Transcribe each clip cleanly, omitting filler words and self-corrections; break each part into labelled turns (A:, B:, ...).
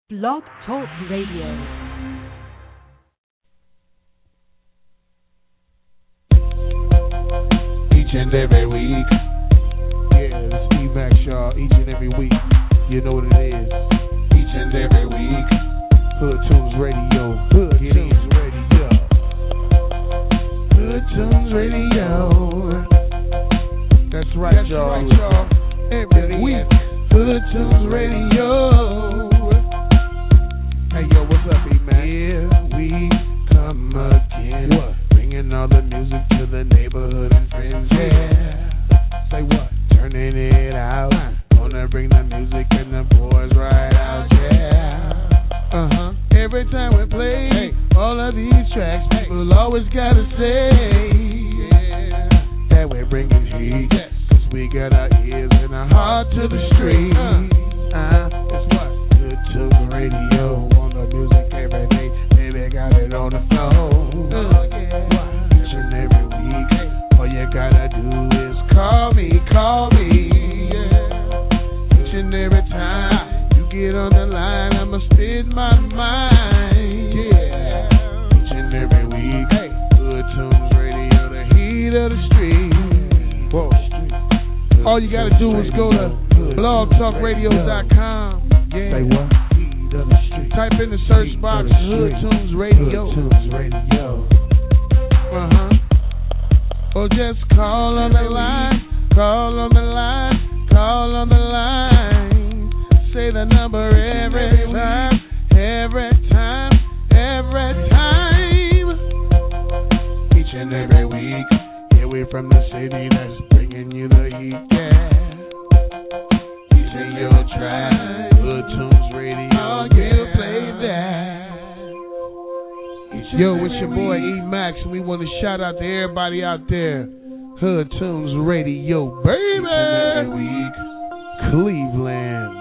A: Blog Talk Radio.
B: Each and every week. Yeah, it's Steve Max Shaw. Each and every week. You know what it is. Each and every week. Hood Tunes Radio. Hood Tunes Radio. Hood Tunes Radio. That's right, y'all. Every week. Hood Tunes Radio. Hey, yo, what's up, E-Man? Here we come again. What? Bringing all the music to the neighborhood and friends, yeah. Say what? Turning it out. Gonna bring the music and the boys right out, yeah. Every time we play all of these tracks, people always gotta say, yeah, that we're bringing heat. Cause we got our ears and our heart to the street. It's what? Good Tunes Radio. On the music every day. Baby, got it on the floor. Each and every week. All you gotta do is call me. Yeah. Each and every time you get on the line, I'ma spit my mind. Yeah. Each and every week. Good Tunes Radio, the heat of the street. Whoa. All you gotta do is go to blogtalkradio.com. Yeah. Say what? Type in the search box Hood Tunes Radio. Or just call on the line. Say the number every time. Each and every week. Yeah, we're from the city that's bringing you the heat. Yeah. These are your tracks. Hood Tunes Radio. We'll play that. Yo, it's your boy E-Max, and we want to shout out to everybody out there. Hood Tunes Radio, baby. Every week, Cleveland.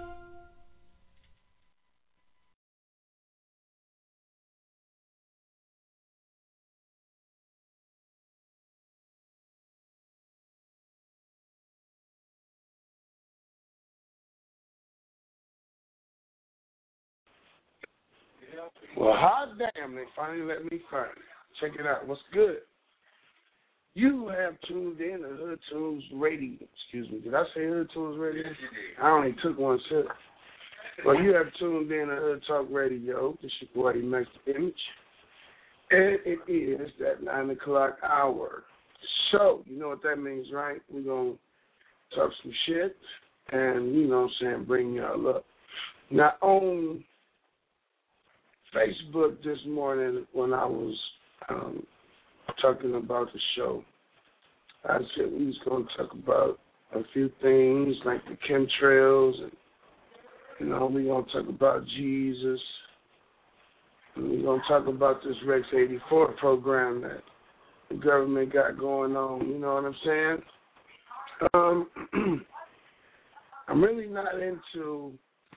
B: Well, hot damn, they finally let me find it. Check it out. What's good? You have tuned in to Hood Tunes Radio. Excuse me. Did I say Hood Tunes Radio? I only took one sip. Well, you have tuned in to Hood Talk Radio. This is your boy, Max Image. And it is that 9 o'clock hour. So, you know what that means, right? We're going to talk some shit and, you know what I'm saying, bring y'all up. Now, on Facebook this morning when I was talking about the show, I said we was going to talk about a few things like the chemtrails and, you know, we're going to talk about Jesus, and we're going to talk about this Rex 84 program that the government got going on, you know what I'm saying? I'm really not into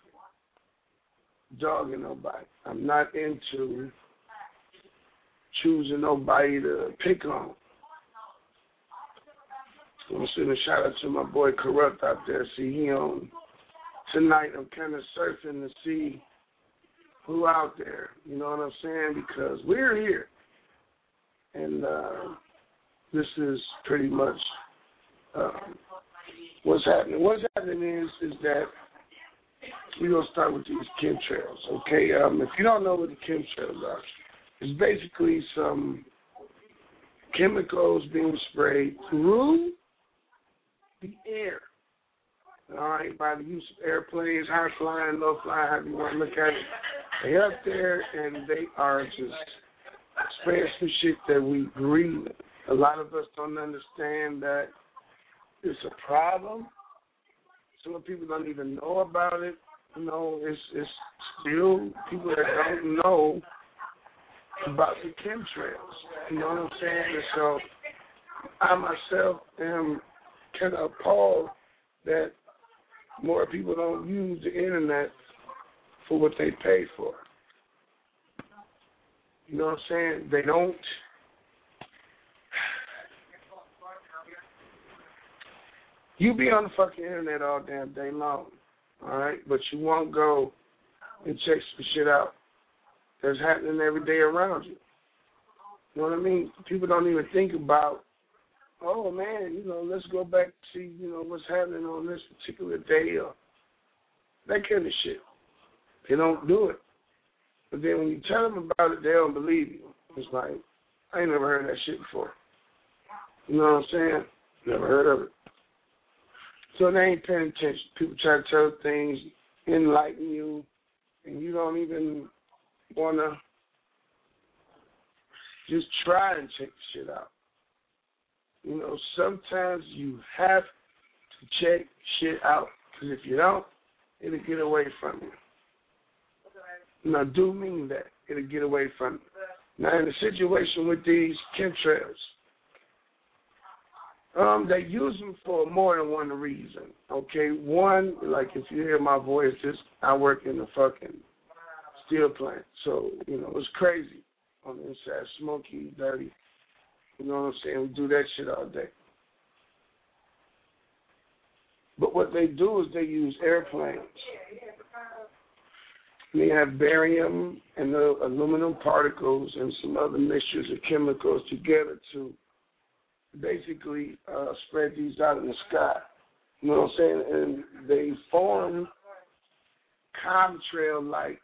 B: dogging nobody. I'm not into choosing nobody to pick on. I want to send a shout out to my boy Corrupt out there. See, he on tonight. I'm kind of surfing to see who out there. You know what I'm saying? Because we're here, and this is pretty much what's happening. What's happening is that we're going to start with these chemtrails, okay? If you don't know what the chemtrails are, it's basically some chemicals being sprayed through the air, all right, by the use of airplanes, high flying, low flying, however you want to look at it. They're up there, and they are just spraying some shit that we breathe. A lot of us don't understand that it's a problem. Some people don't even know about it. You know, it's still people that don't know about the chemtrails. You know what I'm saying? And so I myself am kind of appalled that more people don't use the internet for what they pay for. You know what I'm saying? They don't. You be on the fucking internet all damn day long, all right? But you won't go and check some shit out that's happening every day around you. You know what I mean? People don't even think about, oh man, let's go back to see, what's happening on this particular day or that kind of shit. They don't do it. But then when you tell them about it, they don't believe you. It's like, I ain't never heard that shit before. You know what I'm saying? Never heard of it. So they ain't paying attention. People try to tell things, enlighten you, and you don't even want to just try and check the shit out. Sometimes you have to check shit out, because if you don't, it'll get away from you. And I do mean that. It'll get away from you. Now, in the situation with these chemtrails, they use them for more than one reason, okay? One, like if you hear my voice, I work in the fucking steel plant. So, it's crazy on the inside, smoky, dirty. You know what I'm saying? We do that shit all day. But what they do is they use airplanes. They have barium and the aluminum particles and some other mixtures of chemicals together to basically spread these out in the sky. You know what I'm saying? And they form contrail-like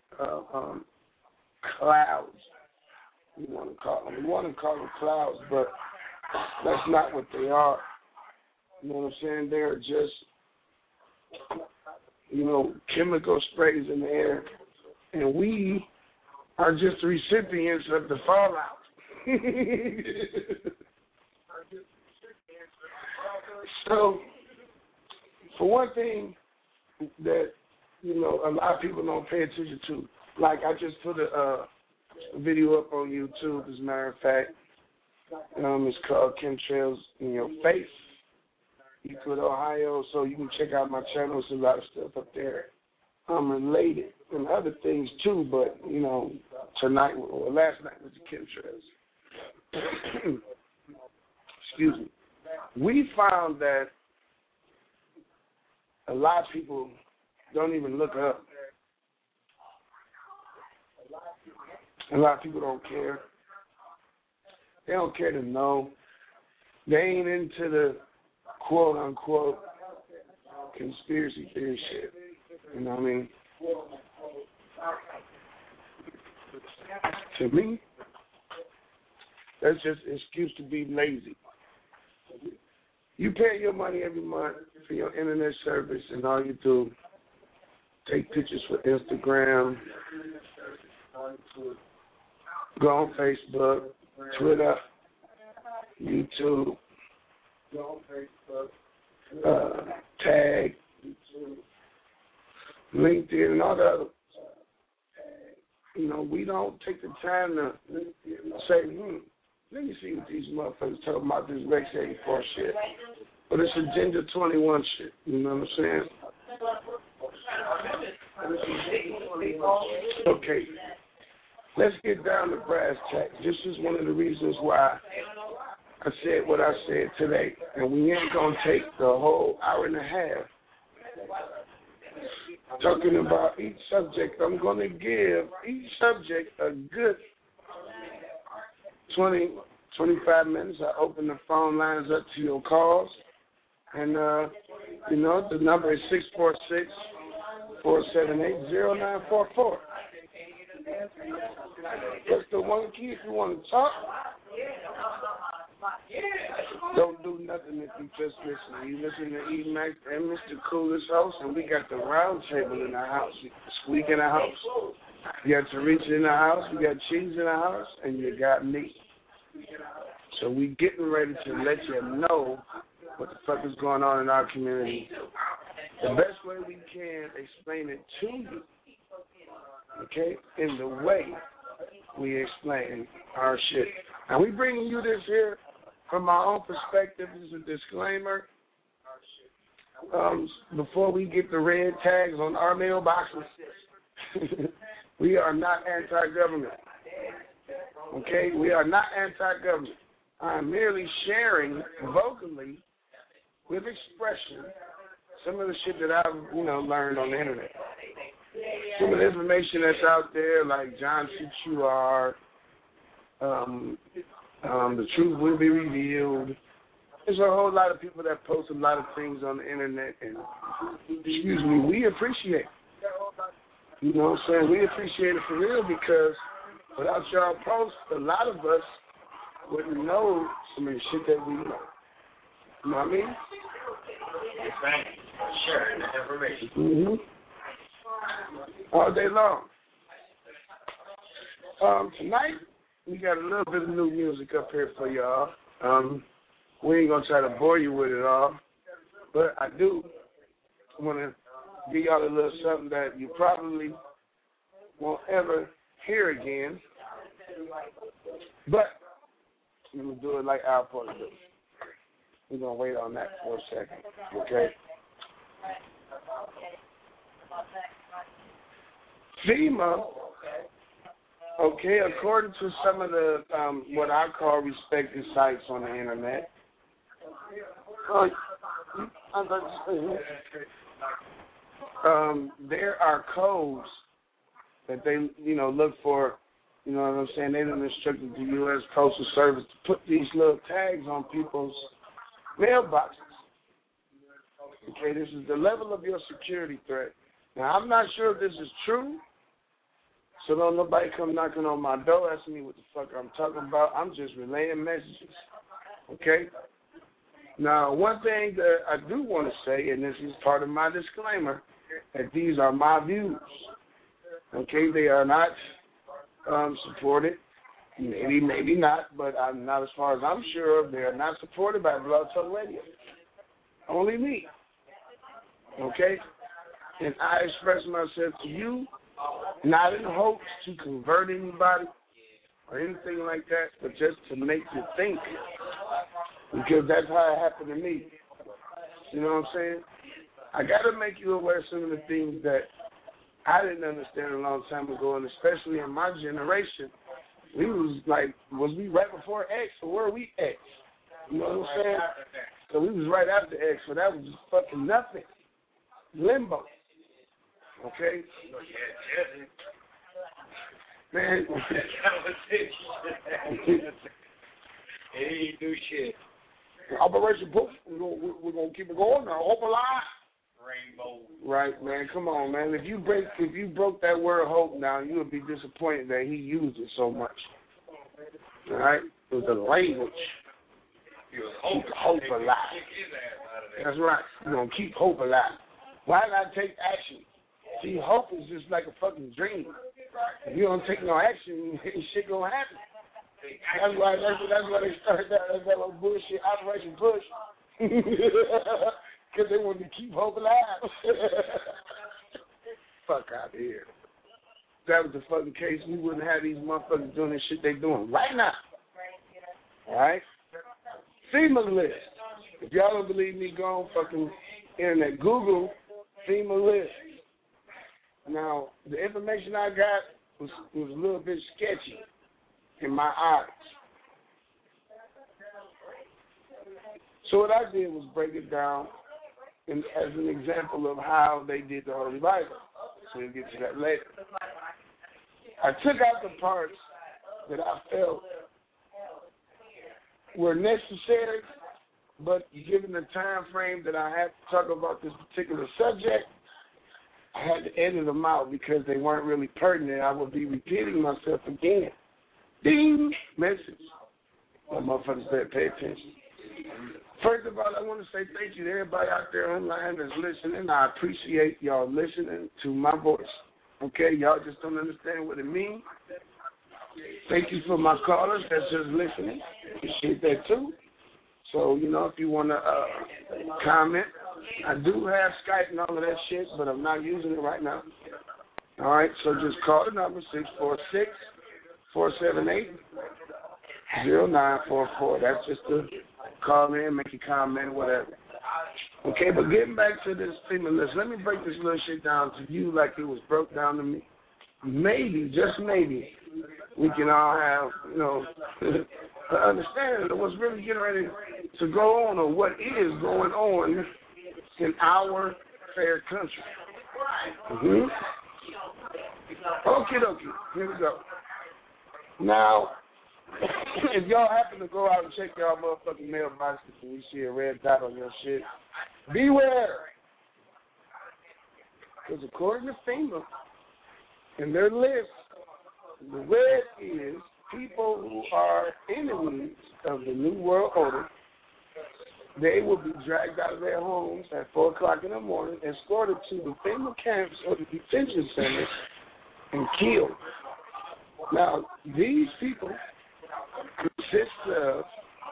B: clouds. You want to call them. We want to call them clouds, but that's not what they are. You know what I'm saying? They're just, chemical sprays in the air, and we are just the recipients of the fallout. So, for one thing that, a lot of people don't pay attention to, like I just put a video up on YouTube, as a matter of fact. It's called Chemtrails in Your Face. Euclid, Ohio, so you can check out my channel. There's a lot of stuff up there. I'm related and other things too, but, last night was the chemtrails. Excuse me. We found that a lot of people don't even look up. A lot of people don't care. They don't care to know. They ain't into the quote-unquote conspiracy theory shit. You know what I mean? To me, that's just an excuse to be lazy. You pay your money every month for your internet service, and all you do, take pictures for Instagram, go on Facebook, Twitter, YouTube, Tag, LinkedIn, and all the other. We don't take the time to say, let me see what these motherfuckers talking about this Rex 84 shit. But it's Agenda 21 shit. You know what I'm saying? Okay. Let's get down to brass tacks. This is one of the reasons why I said what I said today. And we ain't going to take the whole hour and a half talking about each subject. I'm going to give each subject a good 20, 25 minutes. I open the phone lines up to your calls. And, the number is 646-478-0944. That's the one key if you want to talk. Don't do nothing if you just listen. You listen to E. Mac and Mr. Coolest house, and we got the round table in the house. Squeak in the house. You got Teresa in the house, you got Cheese in the house, and you got me. So we getting ready to let you know what the fuck is going on in our community. The best way we can explain it to you, okay, in the way we explain our shit. And we bringing you this here from our own perspective. This is a disclaimer. Before we get the red tags on our mailboxes, we are not anti-government. Okay? We are not anti-government. I'm merely sharing vocally with expression some of the shit that I've, learned on the internet. some of the information that's out there, like John C. The Truth Will Be Revealed. There's a whole lot of people that post a lot of things on the internet, and, excuse me, we appreciate it. You know what I'm saying? We appreciate it for real, because without y'all posts, a lot of us wouldn't know some of the shit that we know. You know what I mean?
A: Yes, thank you. Sharing the information.
B: All day long. Tonight, we got a little bit of new music up here for y'all. We ain't going to try to bore you with it all, but I do want to give y'all a little something that you probably won't ever hear again, but we're going to do it like our part do. We're going to wait on that for a second, okay? FEMA, okay, according to some of the what I call respected sites on the internet, there are codes that they, look for. You know what I'm saying? They done instructed the U.S. Postal Service to put these little tags on people's mailboxes. Okay, this is the level of your security threat. Now, I'm not sure if this is true, so don't nobody come knocking on my door asking me what the fuck I'm talking about. I'm just relaying messages, okay? Now, one thing that I do want to say, and this is part of my disclaimer, that these are my views, okay? They are not supported. Maybe not, but I'm not, as far as I'm sure of, they are not supported by Blog Talk Radio. Only me, okay? And I express myself to you, not in hopes to convert anybody or anything like that, but just to make you think, because that's how it happened to me. You know what I'm saying? I got to make you aware of some of the things that I didn't understand a long time ago, and especially in my generation, we was we right before X, or were we X? You know what I'm saying? So we was right after X, so that was just fucking nothing. Limbo. Okay? Man.
A: He ain't do shit.
B: Operation Poof, we're gonna keep it going now. Hope alive.
A: Rainbow.
B: Right, man. Come on, man. If you broke that word hope down, you would be disappointed that he used it so much. All right? It was the language. Keep hope alive. That's right. We're gonna keep hope alive. Why not take action? See, hope is just like a fucking dream. If you don't take no action, shit gonna happen. That's why they started that little bullshit Operation Push. Because they wanted to keep hope alive. Fuck out of here. If that was the fucking case, we wouldn't have these motherfuckers doing this shit they doing right now. Alright? FEMA list. If y'all don't believe me, go on fucking internet. Google FEMA list. Now, the information I got was a little bit sketchy in my eyes. So what I did was break it down as an example of how they did the Holy Bible. So we'll get to that later. I took out the parts that I felt were necessary, but given the time frame that I had to talk about this particular subject, I had to edit them out because they weren't really pertinent. I would be repeating myself again. Ding! Message. Well, motherfuckers better pay attention. First of all, I want to say thank you to everybody out there online that's listening. I appreciate y'all listening to my voice. Okay? Y'all just don't understand what it means. Thank you for my callers that's just listening. Appreciate that too. So, if you want to comment, I do have Skype and all of that shit, but I'm not using it right now. All right? So just call the number 646-478-0944. That's just to call in, make a comment, whatever. Okay, but getting back to this FEMA list, let me break this little shit down to you like it was broke down to me. Maybe, just maybe, we can all have, an understanding of what's really getting ready to go on, or what is going on in our fair country. Okie dokie. Here we go. Now, if y'all happen to go out and check y'all motherfucking mailboxes and you see a red dot on your shit, beware. Because according to FEMA, in their list, the red is people who are enemies of the New World Order. They will be dragged out of their homes at 4 o'clock in the morning, escorted to the FEMA camps or the detention centers, and killed. Now, these people consist of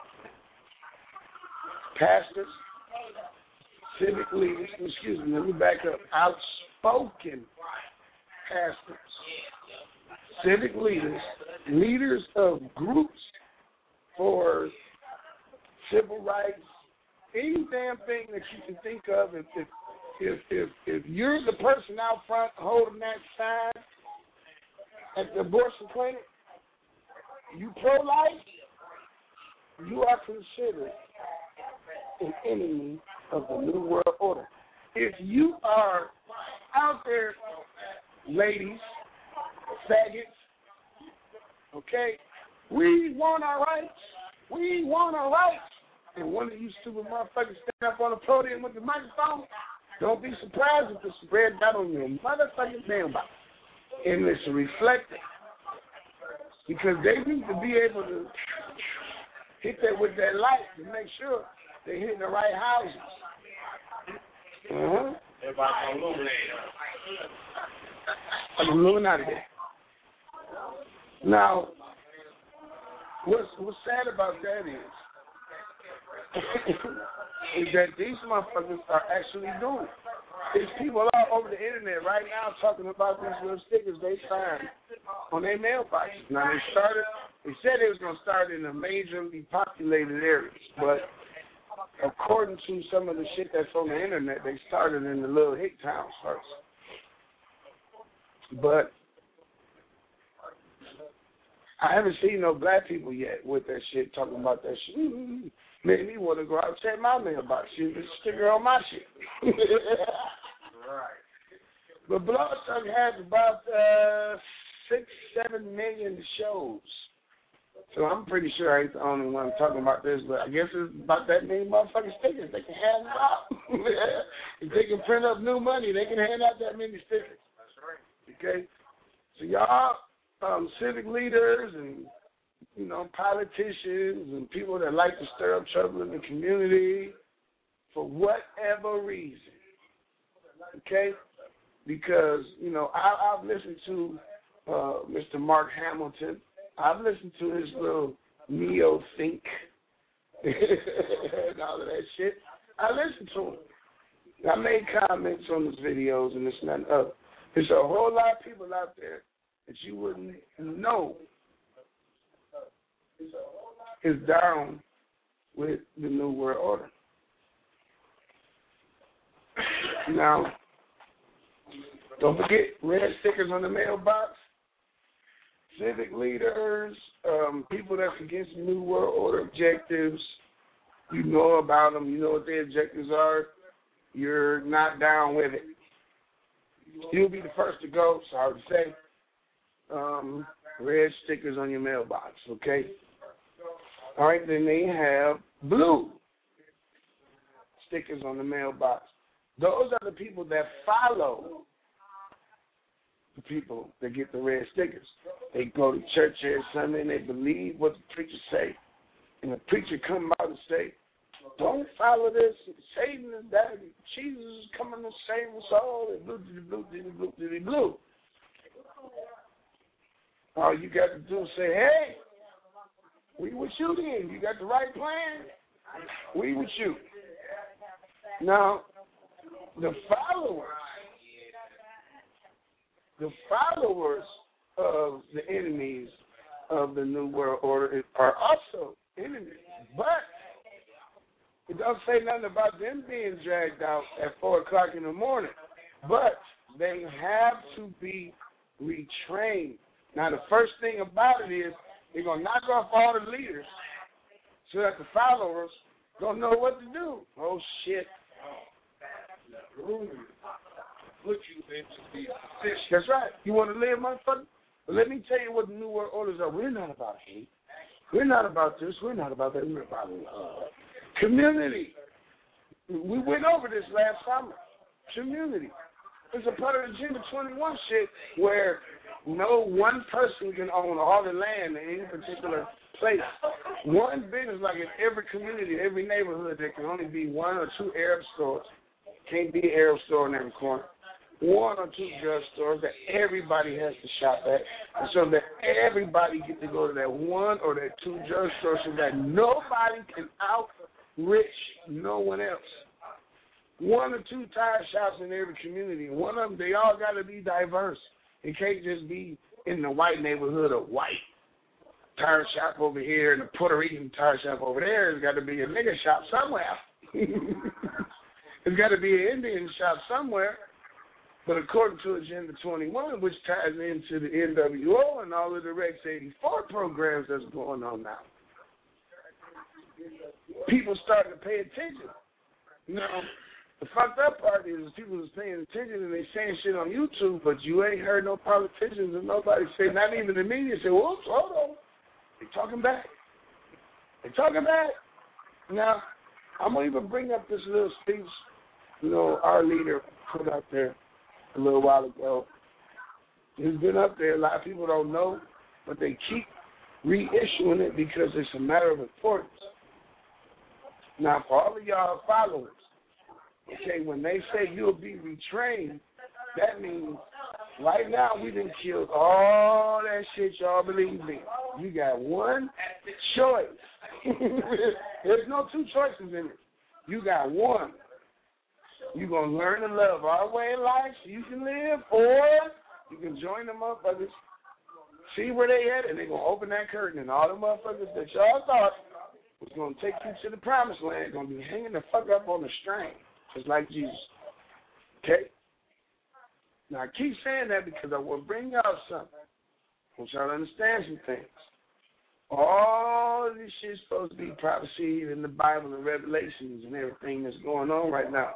B: pastors, civic leaders, let me back up, outspoken pastors, civic leaders, leaders of groups for civil rights, any damn thing that you can think of. If you're the person out front holding that sign at the abortion clinic, you pro-life, you are considered an enemy of the New World Order. If you are out there, ladies, faggots, okay, we want our rights, we want our rights, and one of you stupid motherfuckers stand up on the podium with the microphone, don't be surprised if it's red dot on your motherfucking mailbox. And it's reflected. Because they need to be able to hit that with that light to make sure they're hitting the right houses.
A: Everybody's
B: Illuminati. Now, what's sad about that is that these motherfuckers are actually doing it. There's people all over the internet right now talking about these little stickers they find on their mailboxes. Now, they said they was going to start in the majorly populated areas, but according to some of the shit that's on the internet, they started in the little hick towns first. But I haven't seen no black people yet with that shit, talking about that shit. Made me want to go out and check my mailbox. See the sticker on my shit.
A: right.
B: But Blog Talk has about 6-7 million shows. So I'm pretty sure I ain't the only one talking about this, but I guess it's about that many motherfucking stickers they can hand out. If they can print up new money, they can hand out that many stickers.
A: That's right.
B: Okay? So y'all, civic leaders and, politicians and people that like to stir up trouble in the community for whatever reason, okay? Because, I've listened to Mr. Mark Hamilton. I've listened to his little neo-think and all of that shit. I listened to him. I made comments on his videos and this and that and other. There's a whole lot of people out there that you wouldn't know is down with the New World Order. Now, don't forget, red stickers on the mailbox, civic leaders, people that's against the New World Order objectives, you know about them, you know what their objectives are, you're not down with it. You'll be the first to go, sorry to say. Red stickers on your mailbox, okay? All right, then they have blue stickers on the mailbox. Those are the people that follow the people that get the red stickers. They go to church every Sunday and they believe what the preacher say. And the preacher come out and say, don't follow this. Satan is that. Jesus is coming to save us all. Blue. All you got to do is say, hey, we with you then. You got the right plan. We with you. Now, the followers of the enemies of the New World Order are also enemies. But it doesn't say nothing about them being dragged out at 4 o'clock in the morning. But they have to be retrained. Now, the first thing about it is they're going to knock off all the leaders so that the followers don't know what to do. Oh, shit.
C: put you into these positions.
B: That's right. You want to live, motherfucker? But let me tell you what the New World Orders are. We're not about hate. We're not about this. We're not about that. We're about love. Community. We went over this last summer. Community. It's a part of Agenda 21 shit where no one person can own all the land in any particular place. One business, like in every community, every neighborhood, there can only be one or two Arab stores. Can't be an Arab store in every corner. One or two drug stores that everybody has to shop at, and so that everybody get to go to that one or that two drug stores so that nobody can outrich no one else. One or two tire shops in every community. One of them, they all got to be diverse. It can't just be in the white neighborhood a white tire shop over here and a Puerto Rican tire shop over there. There's got to be a nigger shop somewhere. There's got to be an Indian shop somewhere. But according to Agenda 21, which ties into the NWO and all of the Rex 84 programs that's going on now, people starting to pay attention. Now, the fucked up part is people is paying attention and they saying shit on YouTube, but you ain't heard no politicians and nobody say, not even the media say, whoops, hold on. They talking back. They talking back. Now, I'm going to even bring up this little speech, our leader put out there a little while ago. It's been up there. A lot of people don't know, but they keep reissuing it because it's a matter of importance. Now, for all of y'all followers, okay, when they say you'll be retrained, that means right now we done killed all that shit y'all believe in. You got one choice. There's no two choices in it. You got one. You're going to learn to love our way of life so you can live, or you can join the motherfuckers, see where they at, and they're going to open that curtain, and all the motherfuckers that y'all thought was going to take you to the promised land going to be hanging the fuck up on the string, just like Jesus. Okay? Now, I keep saying that because I want to bring y'all something. I want y'all to understand some things. All this shit's supposed to be prophecy in the Bible and Revelations and everything that's going on right now.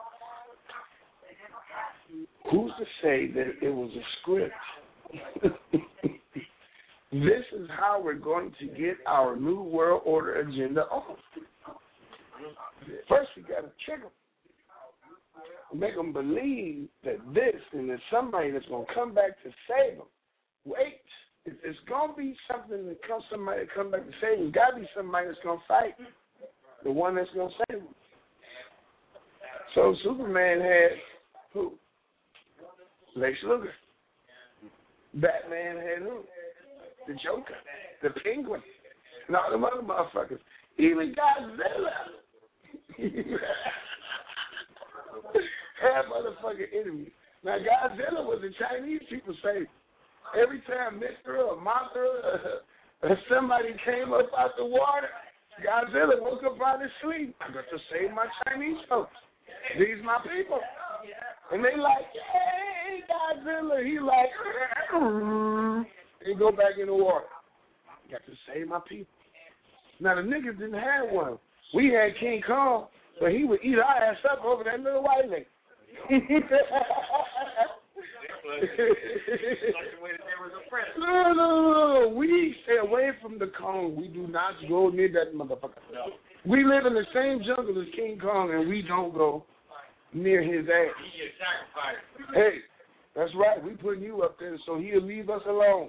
B: Who's to say that it was a script? This is how we're going to get our New World Order agenda on. First, we got to trick them. Make them believe that this and there's somebody that's going to come back to save them. Wait. If it's going to be something that comes, somebody to come back to save them, it's got to be somebody that's going to fight. The one that's going to save them. So Superman had who? Lex Luger. Batman had who? The Joker. The Penguin. And all them other motherfuckers. Even Godzilla. Had motherfucking enemies. Now, Godzilla was the Chinese people say. Every time Mithra or Mothra or somebody came up out the water, Godzilla woke up out of sleep. I got to save my Chinese folks. These my people. And they like, hey, Godzilla. He like, and go back in the water. Got to save my people. Now, the niggas didn't have one. We had King Kong, but he would eat our ass up over that little white lady. No. We stay away from the Kong. We do not go near that motherfucker. No. We live in the same jungle as King Kong, and we don't go near his ass. He gets sacrificed. Hey, that's right. We putting you up there so he'll leave us alone.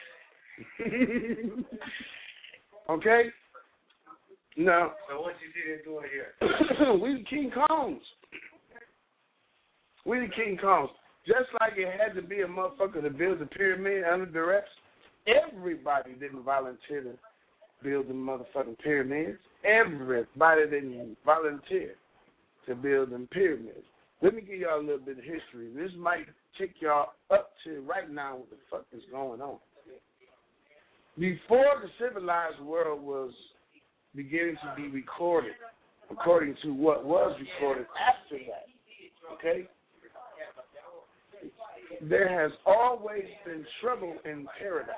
B: Okay? No.
A: So what you see them doing here?
B: We the King Kongs. We the King Kongs. Just like it had to be a motherfucker to build the pyramid under duress, everybody didn't volunteer to build the motherfucking pyramids. Everybody didn't volunteer to build them pyramids. Let me give y'all a little bit of history. This might take y'all up to right now what the fuck is going on. Before the civilized world was beginning to be recorded, according to what was recorded after that, okay? There has always been trouble in paradise,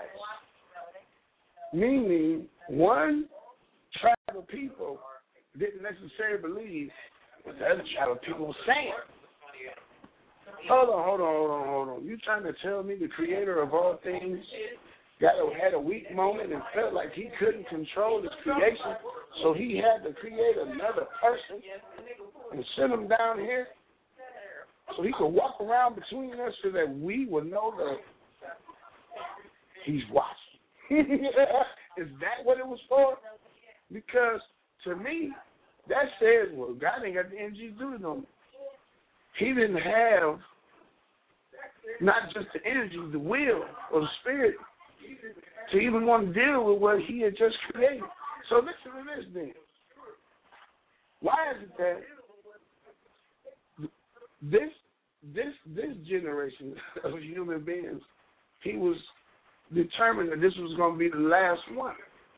B: meaning one tribe of people didn't necessarily believe what the other tribe of people were saying. Hold on. You trying to tell me the creator of all things had a weak moment and felt like he couldn't control his creation, so he had to create another person and send him down here so he could walk around between us so that we would know that he's watching? Is that what it was for? Because to me, that says, well, God ain't got the energy to do it no more. He didn't have not just the energy, the will, or the spirit to even want to deal with what he had just created. So listen to this then. Why is it that this generation of human beings, he was determined that this was going to be the last one?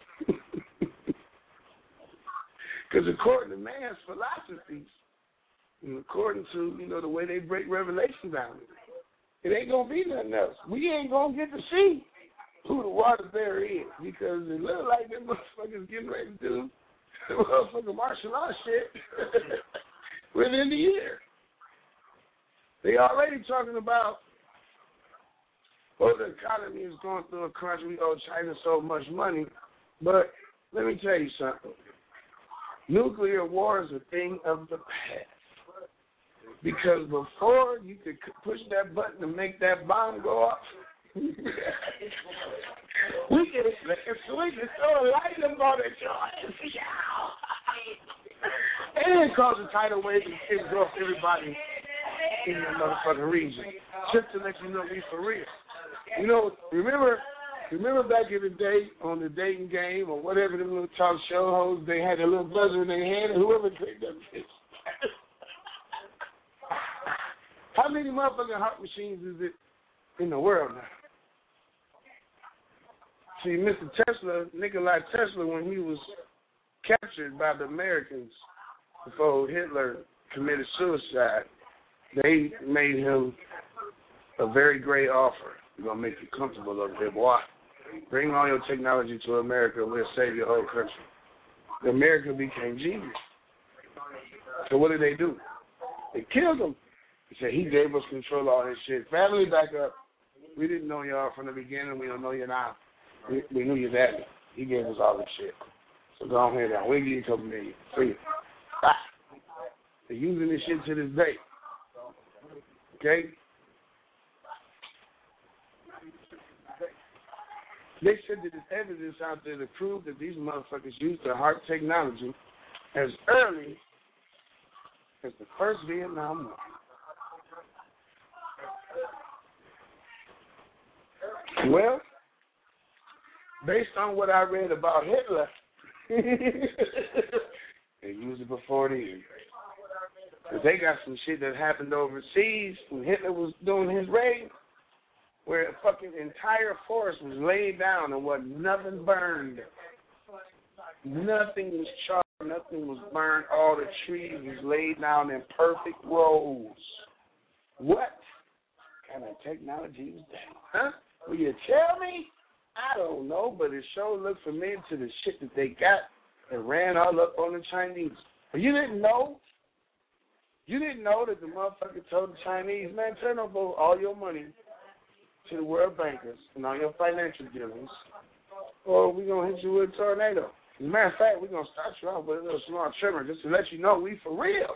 B: Because according to man's philosophies, and according to, the way they break Revelation down, it ain't going to be nothing else. We ain't going to get to see who the water bearer is, because it looks like them motherfuckers getting ready to do motherfucking martial arts shit within the year. They already talking about, the economy is going through a crunch. We owe China so much money. But let me tell you something. Nuclear war is a thing of the past. Because before you could push that button to make that bomb go off, we can throw a lightning bolt at your ass. And cause a tidal wave and engulf everybody in the motherfucking region. Just to let you know we for real. Remember back in the day on the dating game or whatever, them little talk show hosts, they had a little buzzer in their hand, and whoever picked up this. How many motherfucking heart machines is it in the world now? See, Mr. Tesla, Nikola Tesla, when he was captured by the Americans before Hitler committed suicide, they made him a very great offer. We're going to make you comfortable over there, boy. Bring all your technology to America, we'll save your whole country. America became genius. So what did they do? They killed him. He said, he gave us control of all this shit. Family, back up. We didn't know y'all from the beginning. We don't know you now. We knew you that. He gave us all this shit. So go ahead now. We'll give you a couple million. Free. They're using this shit to this day. Okay? They said that there's evidence out there to prove that these motherfuckers used their heart technology as early as the first Vietnam War. Well, based on what I read about Hitler, they used it before then. But they got some shit that happened overseas when Hitler was doing his raid, where a fucking entire forest was laid down and nothing burned. Nothing was charred, nothing was burned. All the trees was laid down in perfect rows. What kind of technology is that? Huh? Will you tell me? I don't know, but it sure looked familiar to the shit that they got and ran all up on the Chinese. But you didn't know? You didn't know that the motherfucker told the Chinese, man, turn over all your money to the world bankers and all your financial dealings, or we're going to hit you with a tornado. As a matter of fact, we're going to start you off with a little small tremor just to let you know we for real.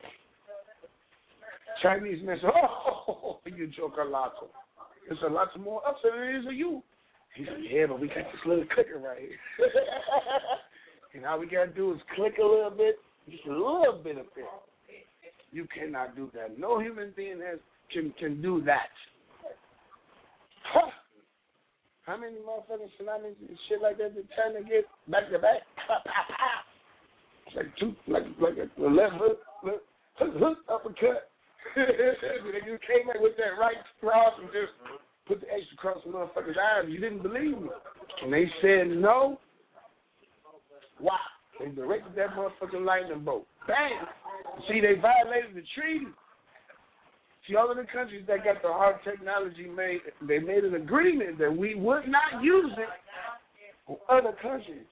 B: Chinese men say, oh, you joke-a-lato. It's a lot more upset than it is of you. He said, yeah, but we got this little clicker right here. And all we got to do is click a little bit, just a little bit of it. You cannot do that. No human being can do that. Huh. How many motherfucking tsunamis and shit like that they're trying to get back to back? It's like a left hook, uppercut. They just came back with that right cross and just put the H across the motherfucker's eyes. You didn't believe me. And they said no. Wow. They directed that motherfucking lightning bolt. Bang! See, they violated the treaty. See, all of the countries that got the hard technology they made an agreement that we would not use it on other countries.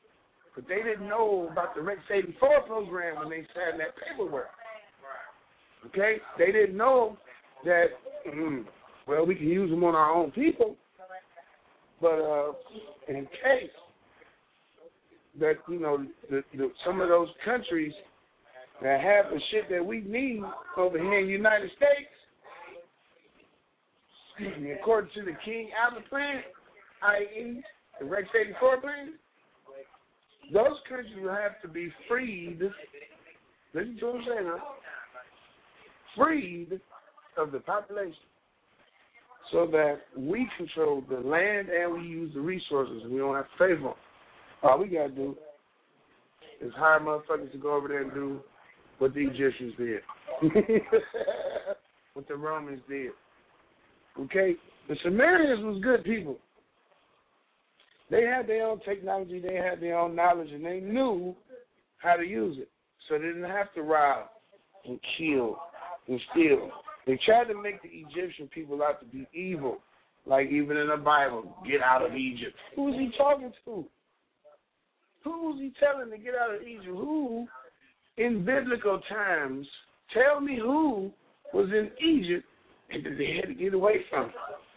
B: But they didn't know about the Rex 84 program when they signed that paperwork. Okay? They didn't know that, well, we can use them on our own people, but in case that, some of those countries that have the shit that we need over here in the United States, according to the King Albert Plan, i.e. the Rex 84 plan, those countries will have to be freed. Listen to what I'm saying now. Freed of the population so that we control the land and we use the resources and we don't have to pay for them. All we got to do is hire motherfuckers to go over there and do what the Egyptians did. What the Romans did. Okay? The Sumerians was good people. They had their own technology, they had their own knowledge, and they knew how to use it. So they didn't have to rob and kill and steal. They tried to make the Egyptian people out to be evil, like even in the Bible, get out of Egypt. Who was he talking to? Who was he telling to get out of Egypt? Who, in biblical times, tell me who was in Egypt and that they had to get away from?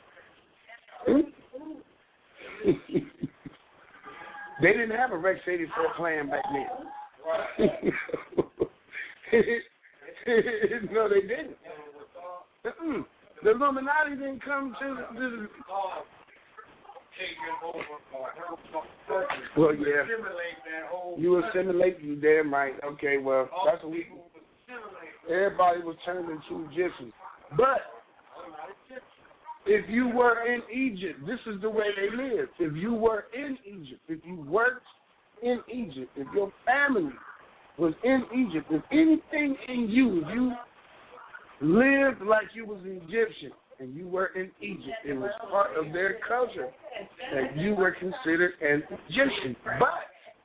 B: They didn't have a Rex 84 plan back then. No, they didn't. The Illuminati didn't come to the... Well, yeah. You assimilate, you damn right. Okay, well, that's what we... Everybody was turned into Egyptians. But if you were in Egypt, this is the way they lived. If you were in Egypt, if you worked in Egypt, if your family was in Egypt, if anything in you, if you lived like you was an Egyptian and you were in Egypt, it was part of their culture that you were considered an Egyptian. But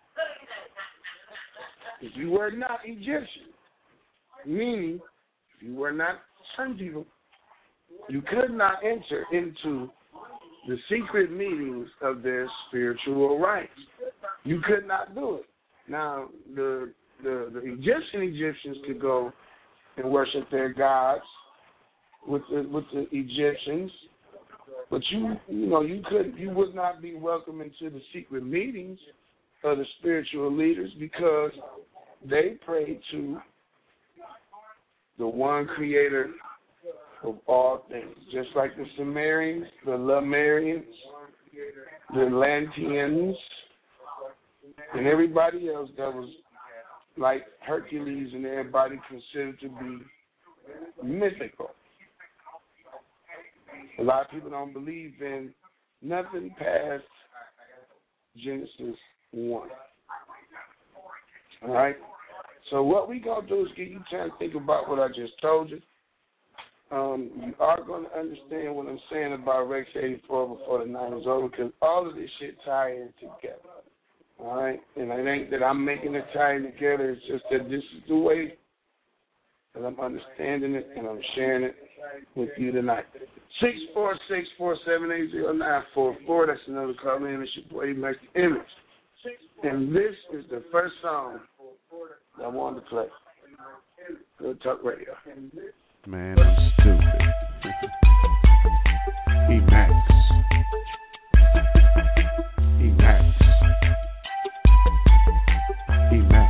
B: if you were not Egyptian, meaning if you were not some people, you could not enter into the secret meetings of their spiritual rites. You could not do it. Now, the Egyptians could go and worship their gods with the Egyptians, but you would not be welcome into the secret meetings of the spiritual leaders because they prayed to the one creator of all things, just like the Sumerians, the Lemurians, the Atlanteans, and everybody else that was like Hercules and everybody considered to be mythical. A lot of people don't believe in nothing past Genesis 1. All right? So what we going to do is give you time to think about what I just told you. You are going to understand what I'm saying about Rex 84 before the night is over because all of this shit tie in together. All right? And it ain't that I'm making it tie in together. It's just that this is the way that I'm understanding it and I'm sharing it with you tonight. 646-478-0944. That's another call in. It's your boy, Max the Image. And this is the first song that I wanted to play. Good Talk Radio.
D: Man, I'm stupid. E-Max. E-Max. E-Max.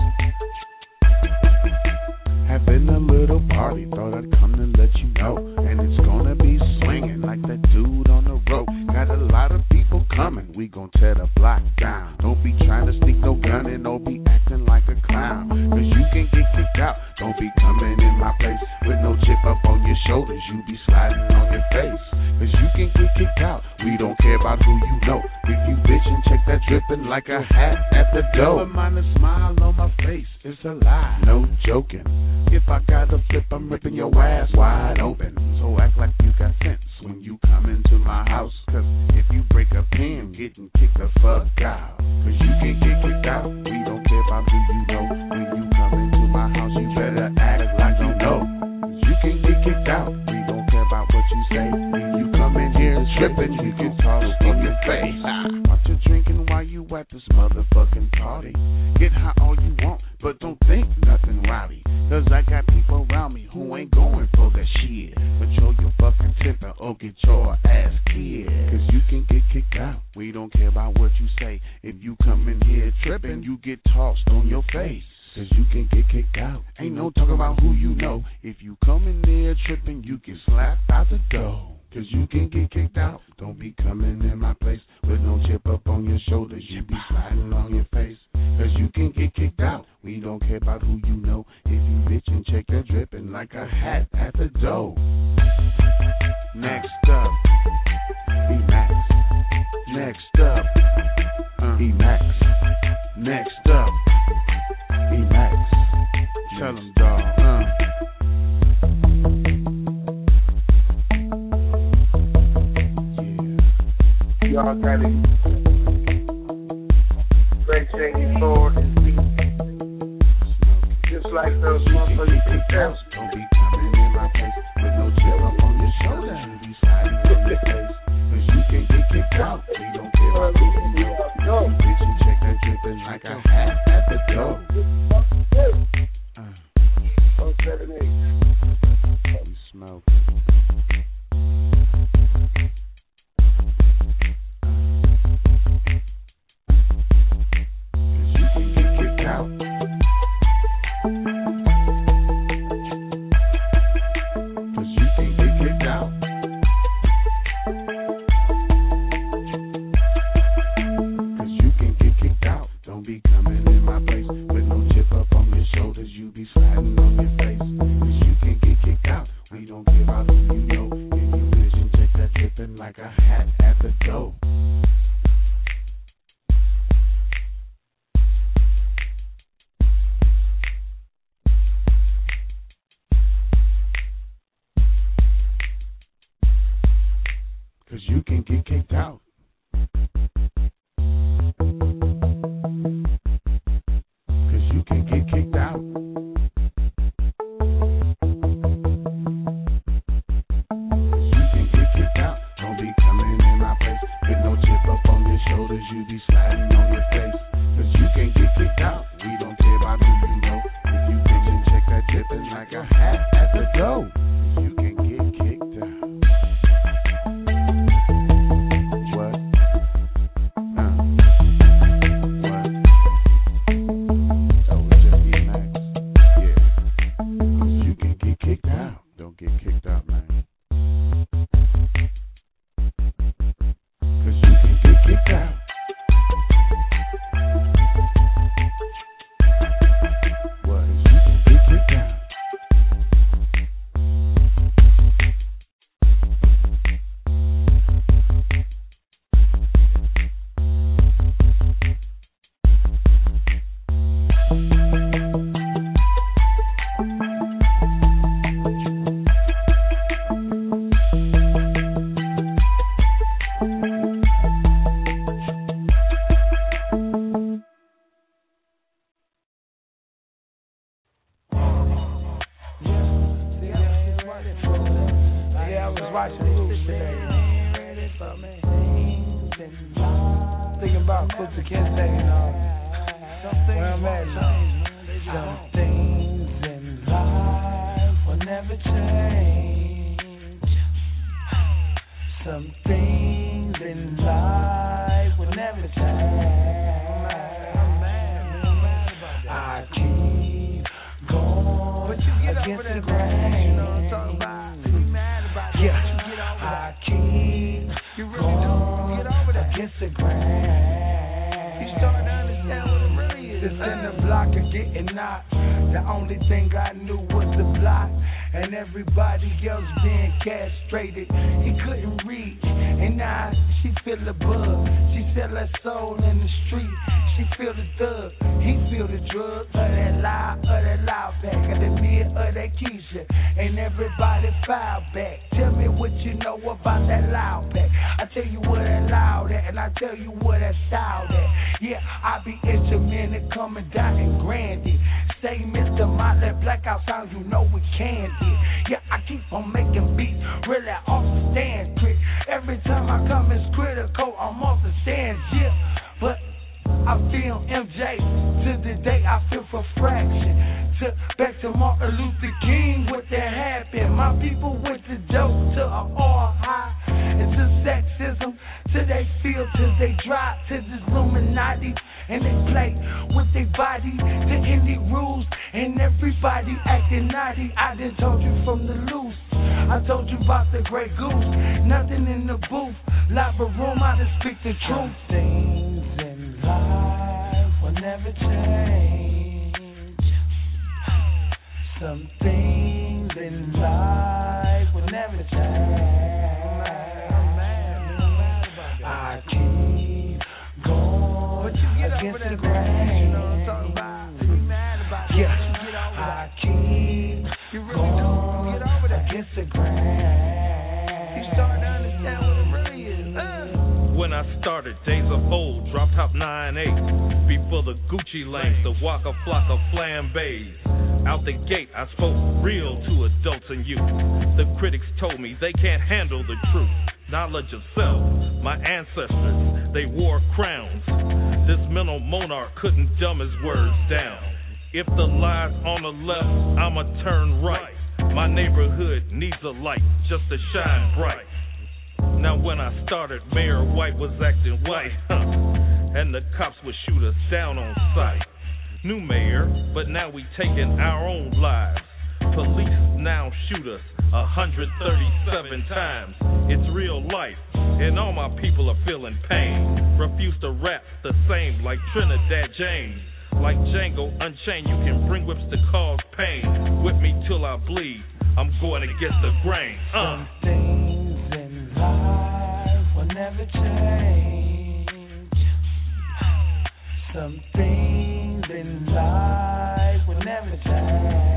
D: Having a little party, thought I'd come to let you know. And it's gonna be swinging like that dude on the road. Got a lot of people coming, we gon' tear the block down. Don't be trying to sneak no gun and don't be acting like a clown. Cause you can get kicked out, don't be coming in my place with no chip up on your shoulders, you be sliding on your face. Cause you can get kicked out, we don't care about who you know. If you bitchin', check that drippin' like a hat at the door. Never mind the smile on my face, it's a lie, no joking. If I gotta flip, I'm ripping your ass wide open. So act like you got sense when you come into my house. Cause if you break a pin, getting kicked the fuck out. Cause you can get kicked out, we don't care about who you know. When you come into my house, you better act like you know. Cause you can get kicked out, we don't care about what you say. When you come in here tripping, you get tossed in your face. Watch you drinking while you at this motherfucking party. Get high all you want, but don't think nothing rowdy. Cause I got people around me who get your ass killed. Cause you can get kicked out. We don't care about what you say. If you come in here tripping, you get tossed on your face. Cause you can get kicked out. Ain't no talking about who you know. If you come in there tripping, you get slapped out the door. Cause you can get kicked out. Don't be coming in my place with no chip up on your shoulders. You be sliding on your face. Cause you can get kicked out. We don't care about who you know. If you bitchin', check that dripping like a hat at the door. Next up, E-Max. Next up, E-Max. Next up, E-Max. Tell him, dawg.
B: Y'all got it. Great shaking forward and feet. Just like those motherfuckers in town.
D: Don't be coming in my face with no chip up on your shoulder. You be sliding on your face. Cause you can get kicked out. We don't care about who you know. You bitch and check that dripping like a hat at the door.
B: 178.
D: We smoking.
E: Every time I come, it's critical. I'm off the stands, yeah. But I feel MJ. To the day I feel for fraction. Back to Martin Luther King, what that happened. My people went to dope to an all high. till they feel, till they drop to this Illuminati. And they play with their body to any rules. And everybody acting naughty. I done told you from the loose. I told you about the Grey Goose. Nothing in the booth. Lava room, I just speak the truth. Some things in life will never change. Some things in life will never change. I keep going against the grain. You know what I'm talking about? Be mad about it. Yeah, I keep going against the grain. You starting to understand what it really is.
F: When I started, days of old, drop top 9-8. Before the Gucci lanes, the Waka Flocka flambés. Out the gate, I spoke real to adults and youth. The critics told me they can't handle the truth. Knowledge of self, my ancestors, they wore crowns. This mental monarch couldn't dumb his words down. If the lie's on the left, I'ma turn right. My neighborhood needs a light just to shine bright. Now when I started, Mayor White was acting white, and the cops would shoot us down on sight. New mayor, but now we taking our own lives. Police now shoot us 137 times. It's real life, and all my people are feeling pain. Refuse to rap the same like Trinidad James. Like Django Unchained, you can bring whips to cause pain. Whip me till I bleed, I'm going against the grain.
E: Some things in life will never change. Some things in life will never change.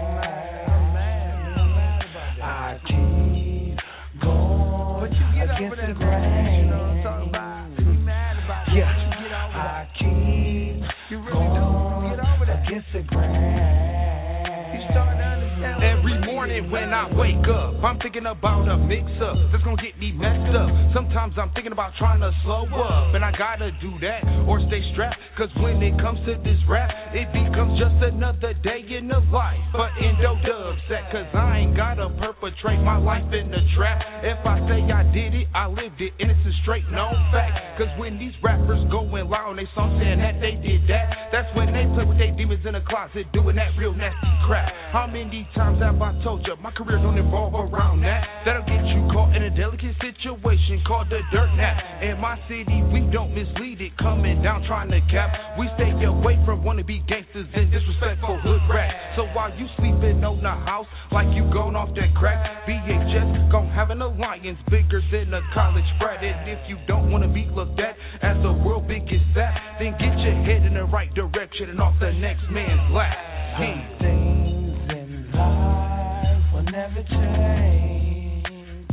E: I keep going against the grain. You know what I'm talking about? Be mad about it. Yeah, I keep going against the grain. You starting to understand?
G: Every morning when I wake up, I'm thinking about a mix-up that's gonna get me messed up. Sometimes I'm thinking about trying to slow up, and I gotta do that or stay strapped. Cause when it comes to this rap, it becomes just another day in the life. But Indo-Dub set, cause I ain't gotta perpetrate my life in the trap. If I say I did it, I lived it, and it's a straight known fact. Cause when these rappers going loud on they song saying that they did that, that's when they play with their demons in the closet doing that real nasty crap. How many times have I told you my career don't involve around that? That'll get you caught in a delicate situation called the dirt nap. In my city, we don't mislead it, coming down trying to cap. We stay away from wannabe gangsters and disrespectful hood rap. So while you sleeping on the house like you going off that crack, BHS gon' have an alliance bigger than a college frat. And if you don't wanna be looked at as the world biggest sap, then get your head in the right direction and off the next man's lap.
E: Some things in life will never change.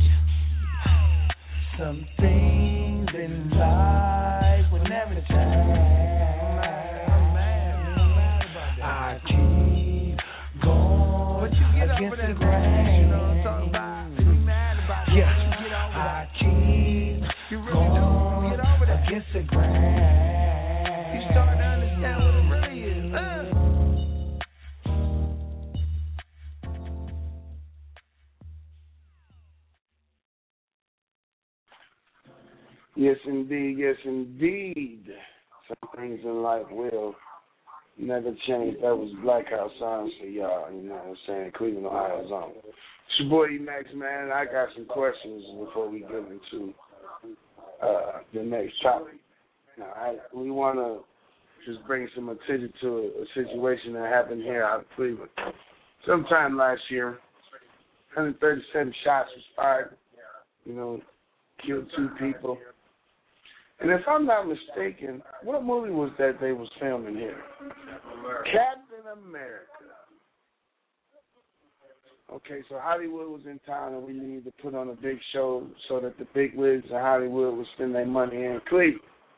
E: Some things in life will never change. I keep going against the grain. You know what I'm talking about? Be mad about it. Yeah, I keep going against the grain. You starting to understand what it really is.
B: Yes, indeed. Yes, indeed. Some things in life will never change. That was Black House Sounds for y'all, you know what I'm saying? Cleveland, Ohio's on. It's your boy E-Max, man. I got some questions before we get into the next topic. Now, we want to just bring some attention to a situation that happened here out of Cleveland. Sometime last year, 137 shots was fired, you know, killed 2 people. And if I'm not mistaken, what movie was that they was filming here? Captain America. Okay, so Hollywood was in town and we needed to put on a big show so that the big wigs of Hollywood would spend their money in Cleveland.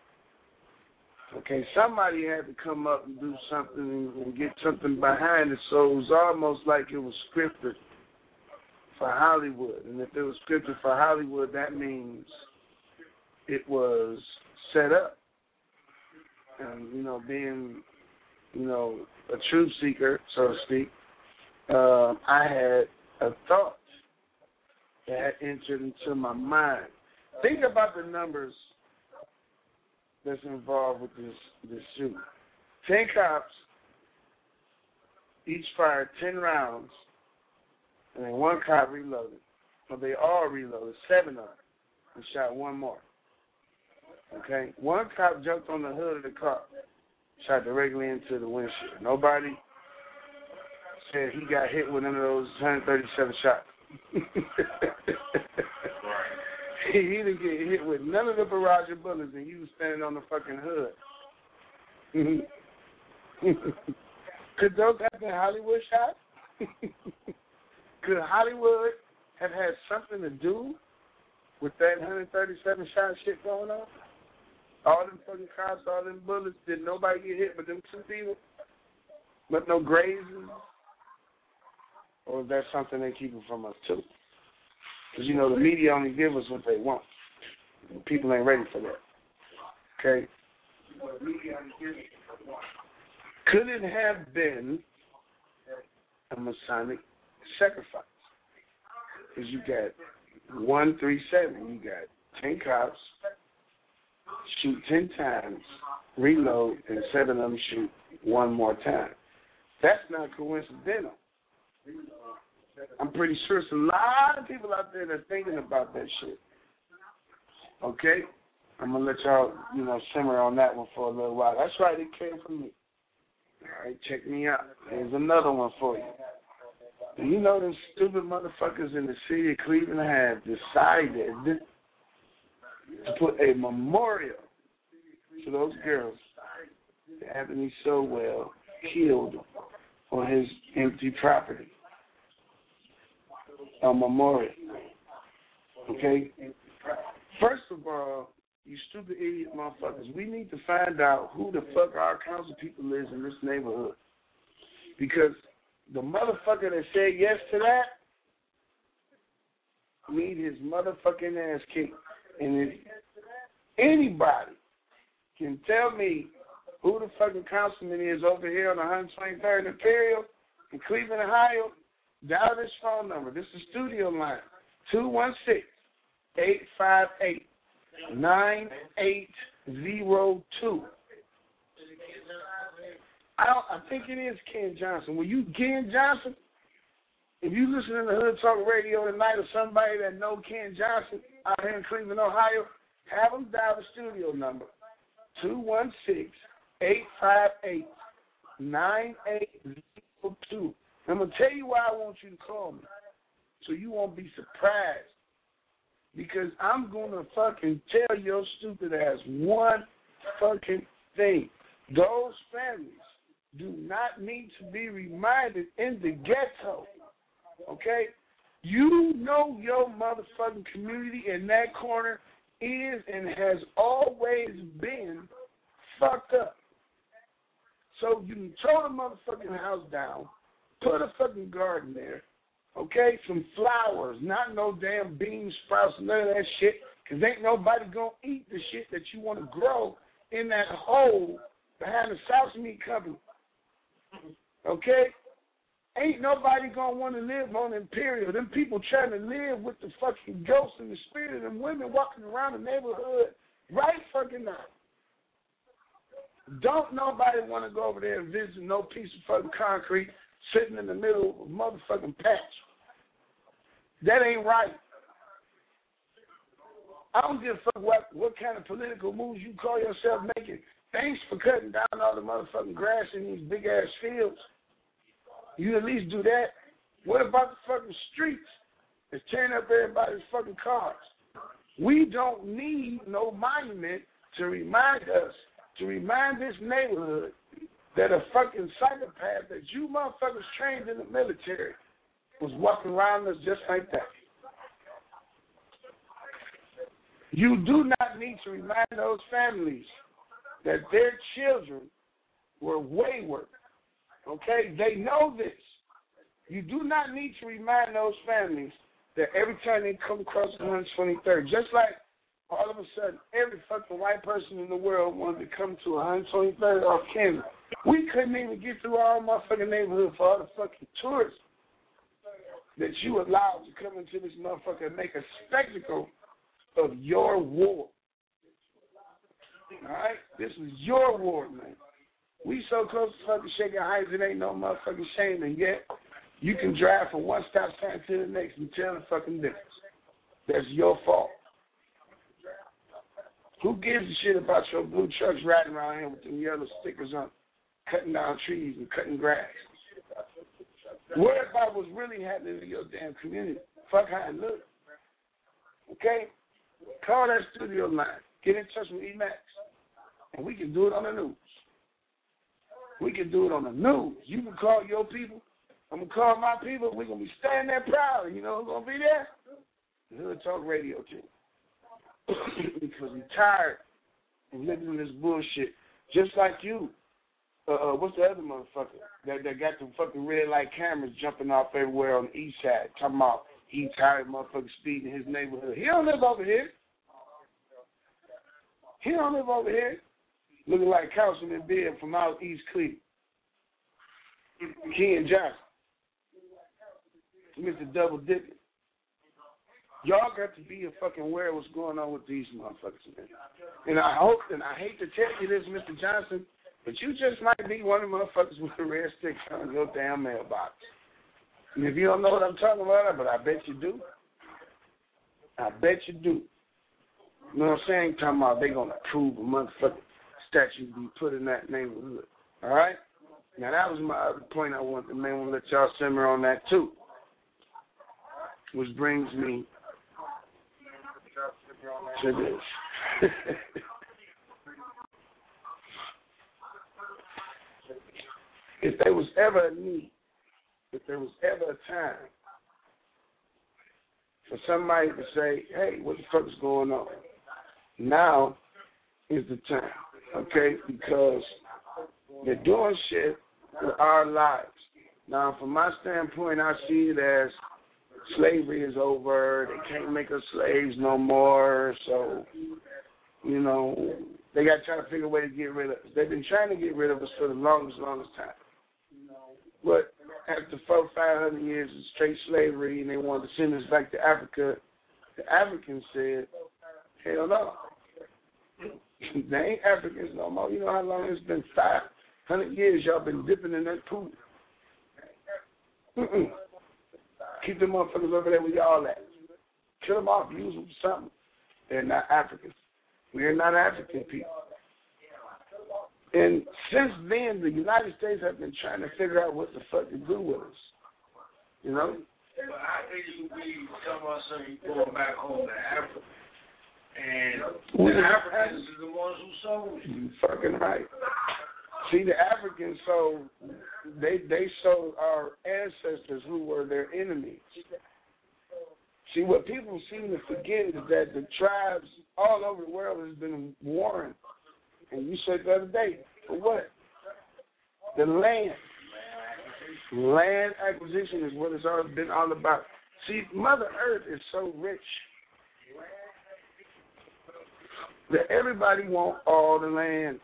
B: Okay, somebody had to come up and do something and get something behind it, so it was almost like it was scripted for Hollywood. And if it was scripted for Hollywood, that means it was set up. And, you know, being, you know, a truth seeker, so to speak, I had a thought that had entered into my mind. Think about the numbers that's involved with this shoot. 10 cops, each fired 10 rounds, and then one cop reloaded. Well, they all reloaded, 7 of them, and shot one more. Okay? One cop jumped on the hood of the car, shot directly into the windshield. Nobody said he got hit with none of those 137 shots. He didn't get hit with none of the barrage of bullets, and he was standing on the fucking hood. Could those have been Hollywood shots? Could Hollywood have had something to do with that 137 shot shit going on? All them fucking cops, all them bullets, did nobody get hit but them two people? But no grazes? Or is that something they keeping from us too? Because, you know, the media only give us what they want. People ain't ready for that. Okay? Could it have been a Masonic sacrifice? Because you got 137. You got 10 cops, shoot 10 times, reload, and 7 of them shoot one more time. That's not coincidental. I'm pretty sure there's a lot of people out there that's thinking about that shit. Okay? I'm going to let y'all, simmer on that one for a little while. That's right, it came from me. All right, check me out. Here's another one for you. And you know them stupid motherfuckers in the city of Cleveland have decided to put a memorial to those girls that Anthony Sowell killed on his empty property. A memorial. Okay? First of all, you stupid idiot motherfuckers, we need to find out who the fuck our council people is in this neighborhood. Because the motherfucker that said yes to that need his motherfucking ass kicked. And if anybody can tell me who the fucking councilman is over here on 123rd Imperial in Cleveland, Ohio, dial this phone number. This is studio line, 216-858-9802. I think it is Ken Johnson. Were you Ken Johnson? If you listen to the Hood Talk Radio tonight or somebody that know Ken Johnson out here in Cleveland, Ohio, have them dial the studio number, 216-858-9802. I'm going to tell you why I want you to call me, so you won't be surprised. Because I'm going to fucking tell your stupid ass one fucking thing. Those families do not need to be reminded in the ghetto, okay? You know your motherfucking community in that corner is and has always been fucked up. So you can throw the motherfucking house down, put a fucking garden there, okay? Some flowers, not no damn bean sprouts, none of that shit, because ain't nobody going to eat the shit that you want to grow in that hole behind the South Meat Company, okay? Ain't nobody going to want to live on Imperial. Them people trying to live with the fucking ghosts and the spirit of them women walking around the neighborhood right fucking now. Don't nobody want to go over there and visit no piece of fucking concrete sitting in the middle of a motherfucking patch. That ain't right. I don't give a fuck what kind of political moves you call yourself making. Thanks for cutting down all the motherfucking grass in these big-ass fields. You at least do that. What about the fucking streets that's tearing up everybody's fucking cars? We don't need no monument to remind us, to remind this neighborhood that a fucking psychopath that you motherfuckers trained in the military was walking around us just like that. You do not need to remind those families that their children were wayward. Okay? They know this. You do not need to remind those families that every time they come across the 123rd, just like all of a sudden every fucking white person in the world wanted to come to 123rd off Kennedy. We couldn't even get through our motherfucking neighborhood for all the fucking tourists that you allowed to come into this motherfucker and make a spectacle of your war. All right? This is your war, man. We so close to fucking shaking heights, it ain't no motherfucking shame, and yet you can drive from one stop sign to the next and tell the fucking difference. That's your fault. Who gives a shit about your blue trucks riding around here with them yellow stickers on, cutting down trees and cutting grass? Worry about what's really happening in your damn community. Fuck how it looks. Okay? Call that studio line. Get in touch with Emax. And we can do it on the news. We can do it on the news. You can call your people. I'm going to call my people. We're going to be standing there proud. You know who's going to be there? The Hood Talk Radio team. Because we're tired of living in this bullshit. Just like you. What's the other motherfucker that got the fucking red light cameras jumping off everywhere on the east side, talking about he tired motherfucker speeding in his neighborhood. He don't live over here. He don't live over here. Looking like Councilman Bill from out East Cleveland. Ken Johnson. Mr. Double Dipping. Y'all got to be fucking aware of what's going on with these motherfuckers, man. And I hope, and I hate to tell you this, Mr. Johnson, but you just might be one of the motherfuckers with a red stick on your damn mailbox. And if you don't know what I'm talking about, but I bet you do. I bet you do. You know what I'm saying? Talking about they going to approve a motherfucking statue to be put in that neighborhood. All right? Now, that was my other point I wanted to make. I want to let y'all simmer on that, too. Which brings me to this. If there was ever a need, if there was ever a time for somebody to say, hey, what the fuck is going on? Now is the time, okay? Because they're doing shit with our lives. Now, from my standpoint, I see it as slavery is over. They can't make us slaves no more. So, you know, they got to try to figure a way to get rid of us. They've been trying to get rid of us for the longest time. But after 400-500 years of straight slavery and they wanted to send us back to Africa, the Africans said, hell no. They ain't Africans no more. You know how long it's been? 500 years y'all been dipping in that pool. Keep them motherfuckers over there where y'all at. Kill them off, use them for something. They're not Africans. We're not African people. And since then, the United States have been trying to figure out what the fuck to do with us. You know?
A: But how can you be talking about something going back home to Africa? And the Africans are the ones who sold you.
B: You fucking right. See, the Africans sold, they sold our ancestors who were their enemies. See, what people seem to forget is that the tribes all over the world has been warring. And you said the other day, for what? The land. Land acquisition is what it's always been all about. See, Mother Earth is so rich that everybody wants all the land.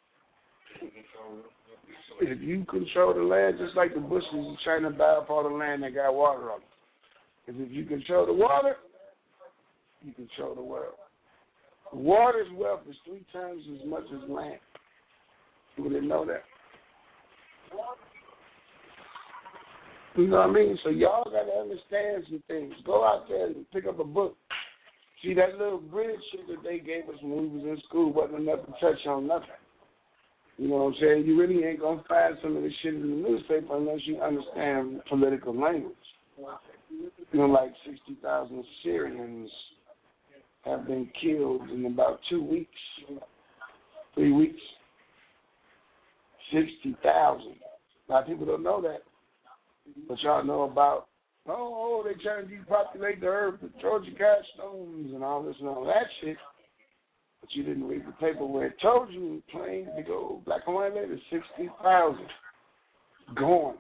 B: If you control the land, just like the Bushes are trying to buy up all the land that got water on it. If you control the water, you control the world. Water's wealth is 3 times as much as land. People didn't know that. You know what I mean? So y'all got to understand some things. Go out there and pick up a book. See, that little bridge shit that they gave us when we was in school wasn't enough to touch on nothing. You know what I'm saying? You really ain't going to find some of this shit in the newspaper unless you understand political language. You know, like 60,000 Syrians have been killed in about 2 weeks, 3 weeks. 60,000. A lot of people don't know that. But y'all know about, they trying to depopulate the earth with Trojan Guidestones and all this and all that shit. But you didn't read the paper where it told you plain to go black and white later, 60,000 gone.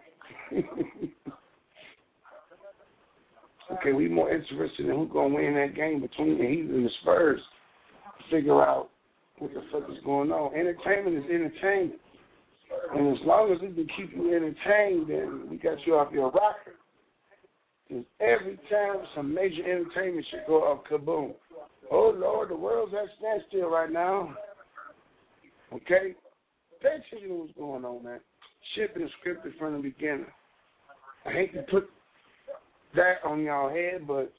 B: Okay, we more interested in who's going to win that game between the Heat and the Spurs to figure out what the fuck is going on. Entertainment is entertainment. And as long as we can keep you entertained, then we got you off your rocker. Because every time some major entertainment should go off kaboom, Oh, Lord, the world's at standstill right now. Okay? Pay attention to what's going on, man. Shit been scripted from the beginning. I hate to put that on y'all head, but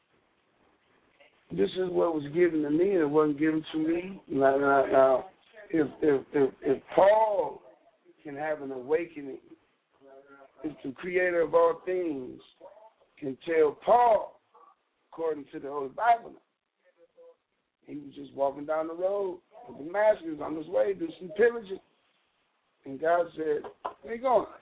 B: this is what was given to me, and it wasn't given to me. Now, if Paul can have an awakening, if the creator of all things can tell Paul, according to the Holy Bible, he was just walking down the road with Damascus on his way to do some pillaging. And God said, where you going?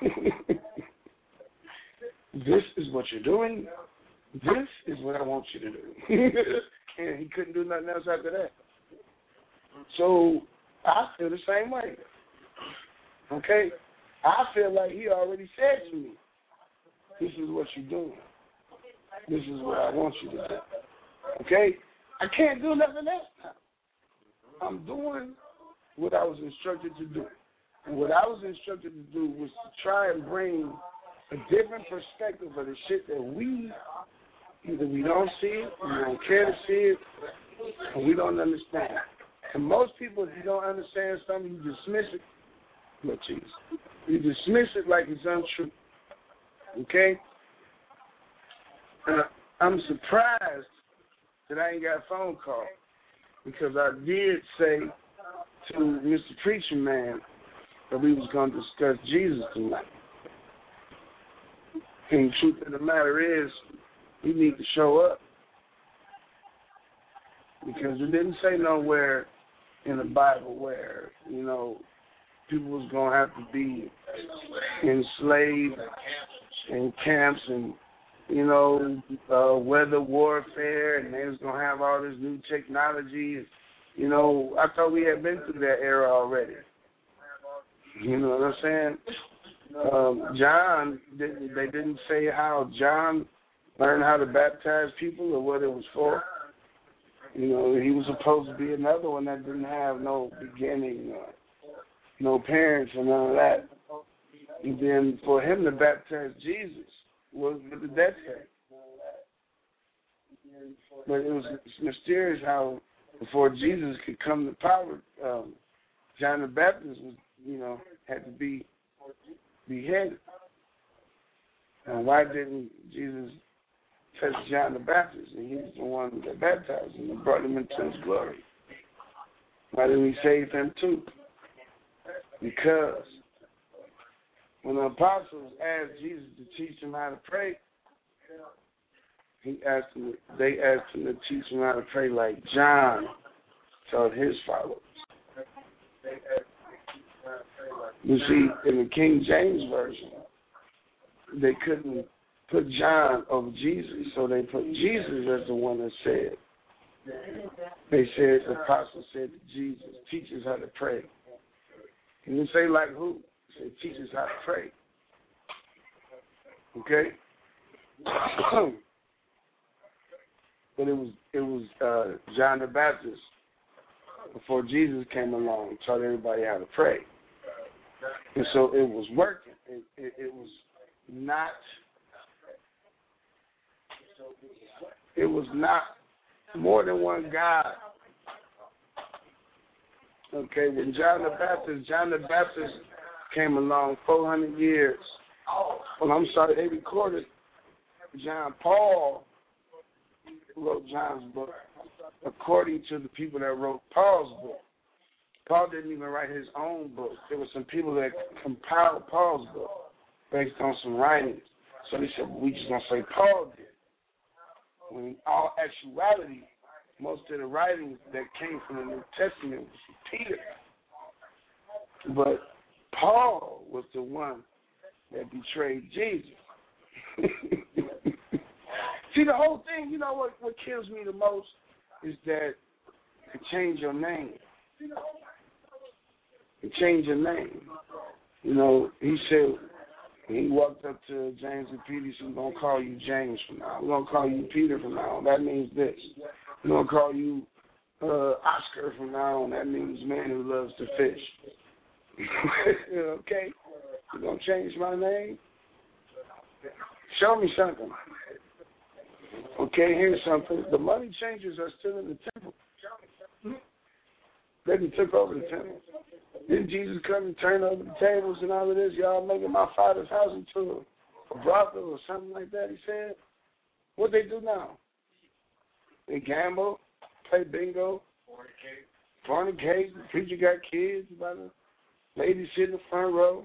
B: This is what you're doing. This is what I want you to do. And he couldn't do nothing else after that. So I feel the same way. Okay? I feel like he already said to me, this is what you're doing. This is what I want you to do. Okay? I can't do nothing else now. I'm doing what I was instructed to do. And what I was instructed to do was to try and bring a different perspective of the shit that either we don't see it, we don't care to see it, or we don't understand. And most people, if you don't understand something, you dismiss it. Look, Jesus. You dismiss it like it's untrue. Okay? And I'm surprised that I ain't got a phone call, because I did say to Mr. Preacher Man that we was going to discuss Jesus tonight. And the truth of the matter is, you need to show up. Because it didn't say nowhere in the Bible where, people was going to have to be enslaved in camps and, weather warfare, and they was going to have all this new technology. I thought we had been through that era already. You know what I'm saying? John, they didn't say how John learned how to baptize people or what it was for. He was supposed to be another one that didn't have no beginning, no parents or none of that. And then for him to baptize Jesus, what did that say? But it's mysterious how before Jesus could come to power, John the Baptist was, had to be beheaded. And why didn't Jesus touch John the Baptist? And he was the one that baptized him and brought him into his glory. Why didn't he save him too? Because when the apostles asked Jesus to teach them how to pray, they asked him to teach them how to pray like John taught his followers. You see, in the King James Version, they couldn't put John over Jesus, so they put Jesus as the one that said. They said, the apostle said to Jesus, teach us how to pray. He didn't say like who. He said, teach us how to pray. Okay? But it was John the Baptist, before Jesus came along, taught everybody how to pray. And so it was working. It was not more than one God. Okay, when John the Baptist came along 400 years. Well, I'm sorry, they recorded Paul wrote John's book according to the people that wrote Paul's book. Paul didn't even write his own book. There were some people that compiled Paul's book based on some writings. So they said, well, we just going to say Paul did. When in all actuality, most of the writings that came from the New Testament was from Peter. But Paul was the one that betrayed Jesus. See, the whole thing, what kills me the most is that to change your name. To change your name. He said, he walked up to James and Peter, he said, we're going to call you James from now. We're going to call you Peter from now on. That means this. We're going to call you Oscar from now on. That means man who loves to fish. Okay? You're going to change my name? Show me something. Okay, can't hear something. The money changers are still in the temple. They done took over the temple. Didn't Jesus come and turn over the tables and all of this? Y'all making my Father's house into a brothel or something like that, he said. What they do now? They gamble, play bingo, fornicate. The preacher got kids, about a lady sit in the front row.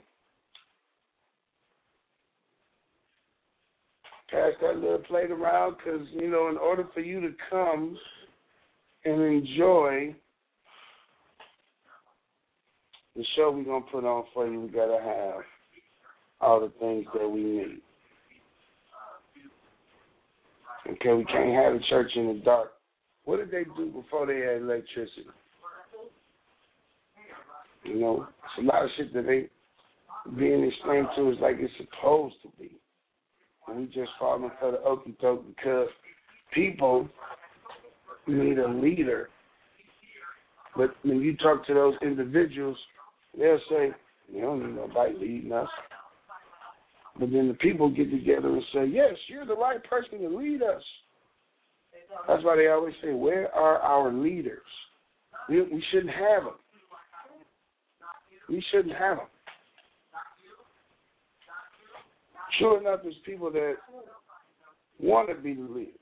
B: Pass that little plate around because, you know, in order for you to come and enjoy the show we're going to put on for you, we got to have all the things that we need. Okay, we can't have the church in the dark. What did they do before they had electricity? You know, it's a lot of shit that they being explained to us like it's supposed to be. And we just falling for the okie doke because people need a leader. But when you talk to those individuals, they'll say, you don't need nobody leading us. But then the people get together and say, yes, you're the right person to lead us. That's why they always say, where are our leaders? We shouldn't have them. We shouldn't have them. Sure enough, there's people that want to be the leaders.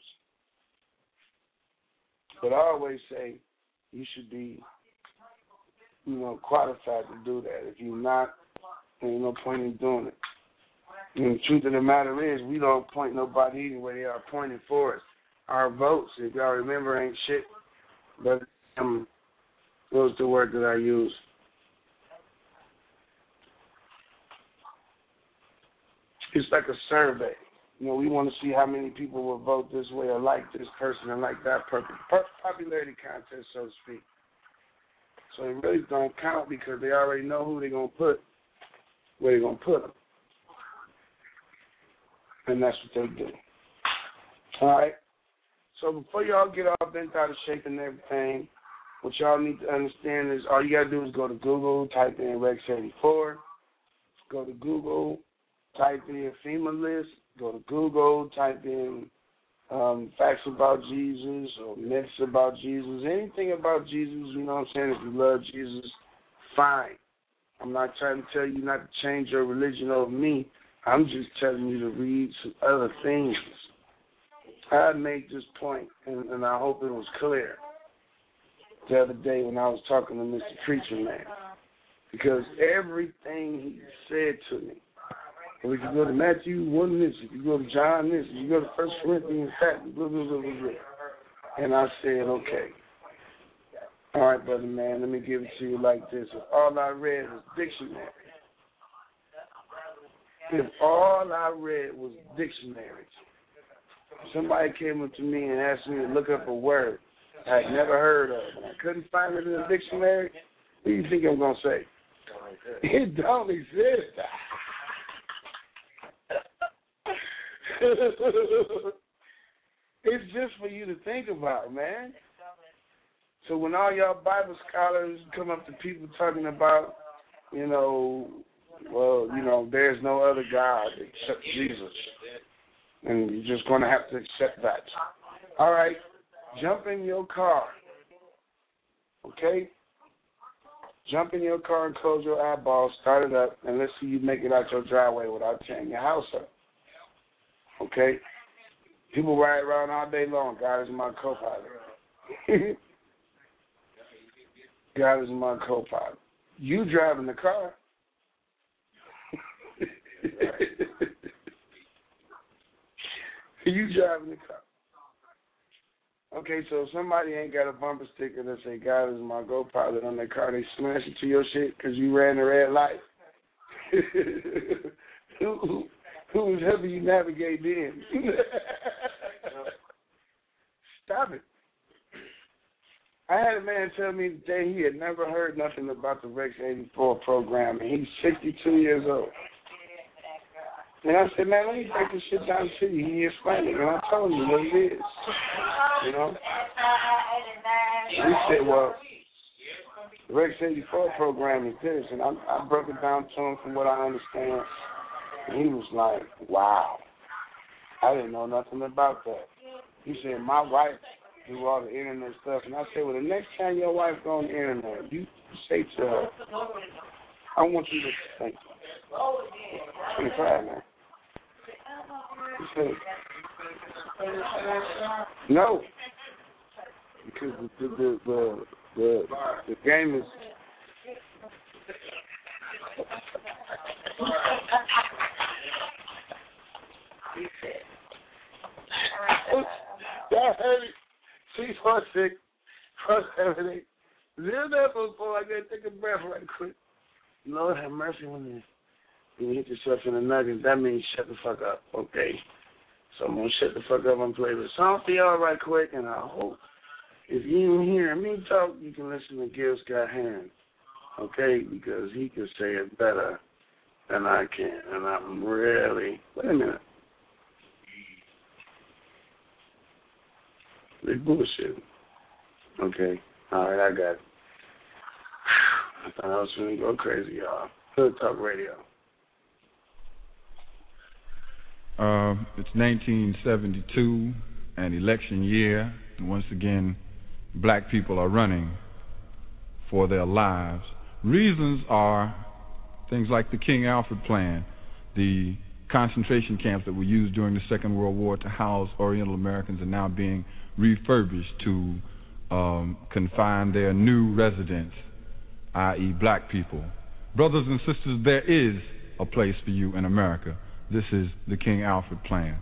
B: But I always say you should be, you know, qualified to do that. If you're not, there's no point in doing it. And the truth of the matter is, we don't appoint nobody anyway. They are appointed for us. Our votes, if y'all remember, ain't shit. But what was the word that I used? It's like a survey. You know, we want to see how many people will vote this way or like this person and like that person. Popularity contest, so to speak. So it really don't count because they already know who they're going to put, where they're going to put them. And that's what they do. All right? So before y'all get all bent out of shape and everything, what y'all need to understand is all you got to do is go to Google, type in Rex84, go to Google, type in FEMA list, go to Google, type in facts about Jesus or myths about Jesus, anything about Jesus, you know what I'm saying? If you love Jesus, fine. I'm not trying to tell you not to change your religion over me. I'm just telling you to read some other things. I made this point, and I hope it was clear the other day when I was talking to Mr. Preacher Man, because everything he said to me, if you go to Matthew 1 this, if you go to John this, if you go to 1 Corinthians that, blah, blah, blah, blah, blah. And I said, okay. All right, brother man, let me give it to you like this. If all I read was dictionary, somebody came up to me and asked me to look up a word I had never heard of, and I couldn't find it in the dictionary, what do you think I'm going to say? It don't exist. It's just for you to think about, man. So when all y'all Bible scholars come up to people talking about, you know, well, you know, there's no other God except Jesus, and you're just going to have to accept that. All right, jump in your car, okay? Jump in your car and close your eyeballs, start it up, and let's see you make it out your driveway without tearing your house up. Okay? People ride around all day long. God is my co-pilot. God is my co-pilot. You driving the car. You driving the car. Okay, so if somebody ain't got a bumper sticker that say God is my co-pilot on their car, they smash it to your shit because you ran the red light. Who was helping you navigate in? Stop it. I had a man tell me today he had never heard nothing about the Rex 84 program, and he's 62 years old. And I said, man, let me break this shit down to you. He explained it, and I told him what it is. You know? He said, well, the Rex 84 program is this, and I broke it down to him from what I understand. And he was like, wow, I didn't know nothing about that. He said, my wife do all the internet stuff. And I said, well, the next time your wife go on the internet, you say to her, I want you to think. 25 now. He said, no. Because the game is that heavy. 646 +78. Zero there before I gotta take a breath right quick. Lord have mercy when you hit yourself in the nuggets. That means shut the fuck up, okay? So I'm gonna shut the fuck up and play this song for y'all right quick, and I hope if you ain't hearing me talk, you can listen to Gil Scott Heron, okay? Because he can say it better than I can, and I'm really. Wait a minute. They bullshit. Okay. All right, I got it. I thought I was going to go crazy, y'all. Hood Talk Radio.
H: It's 1972, an election year, and once again, black people are running for their lives. Reasons are things like the King Alfred Plan, the concentration camps that were used during the Second World War to house Oriental Americans are now being refurbished to confine their new residents, i.e. black people. Brothers and sisters, there is a place for you in America. This is the King Alfred Plan.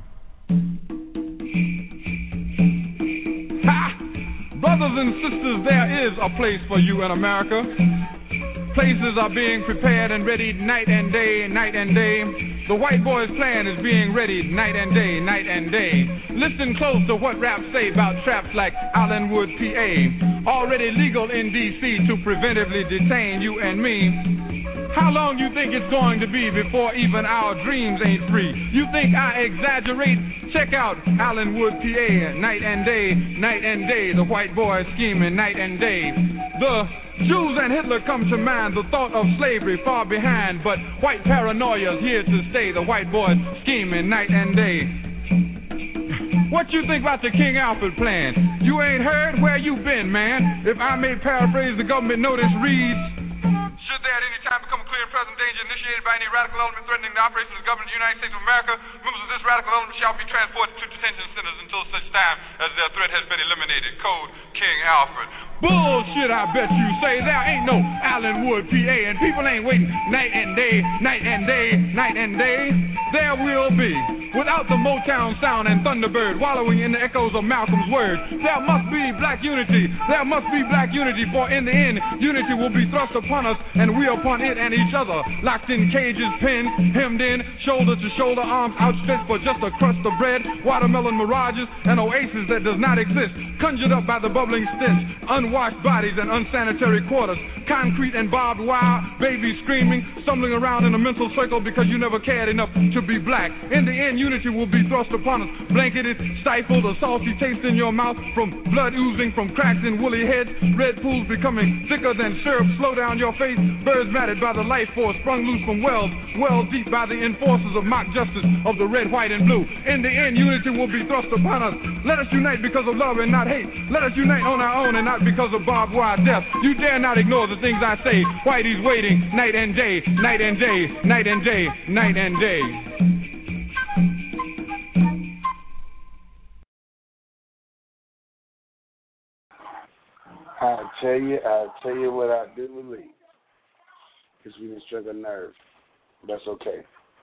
H: Ha! Brothers and sisters, there is a place for you in America. Places are being prepared and readied night and day, night and day. The white boy's plan is being readied night and day, night and day. Listen close to what raps say about traps like Allenwood, PA. Already legal in D.C. to preventively detain you and me. How long you think it's going to be before even our dreams ain't free? You think I exaggerate? Check out Allenwood, PA, night and day, night and day. The white boy scheming night and day. The Jews and Hitler come to mind, the thought of slavery far behind, but white paranoia's here to stay. The white boy scheming night and day. What you think about the King Alfred Plan? You ain't heard? Where you been, man? If I may paraphrase, the government notice reads, should there at any time become a clear and present danger initiated by any radical element threatening the operations of the government of the United States of America, members of this radical element shall be transported to detention centers until such time as their threat has been eliminated. Code King Alfred. Bullshit, I bet you say. There ain't no Allenwood, PA, and people ain't waiting night and day, night and day, night and day. There will be. Without the Motown sound and Thunderbird wallowing in the echoes of Malcolm's words, there must be black unity. There must be black unity, for in the end, unity will be thrust upon us, and we upon it and each other. Locked in cages, pinned, hemmed in, shoulder to shoulder, arms outstretched for just a crust of bread, watermelon mirages, an oasis that does not exist, conjured up by the bubbling stench, unwashed bodies and unsanitary quarters, concrete and barbed wire, babies screaming, stumbling around in a mental circle because you never cared enough to be black. In the end, unity will be thrust upon us, blanketed, stifled, a salty taste in your mouth from blood oozing from cracks in woolly heads, red pools becoming thicker than syrup, slow down your face, birds matted by the life force sprung loose from wells deep by the enforcers of mock justice of the red, white, and blue. In the end, unity will be thrust upon us. Let us unite because of love and not hate. Let us unite on our own and not because of barbed wire death. You dare not ignore the things I say. Whitey's waiting night and day, night and day, night and day, night and day.
B: I'll tell you what I do believe. Because we didn't struck a nerve. That's okay.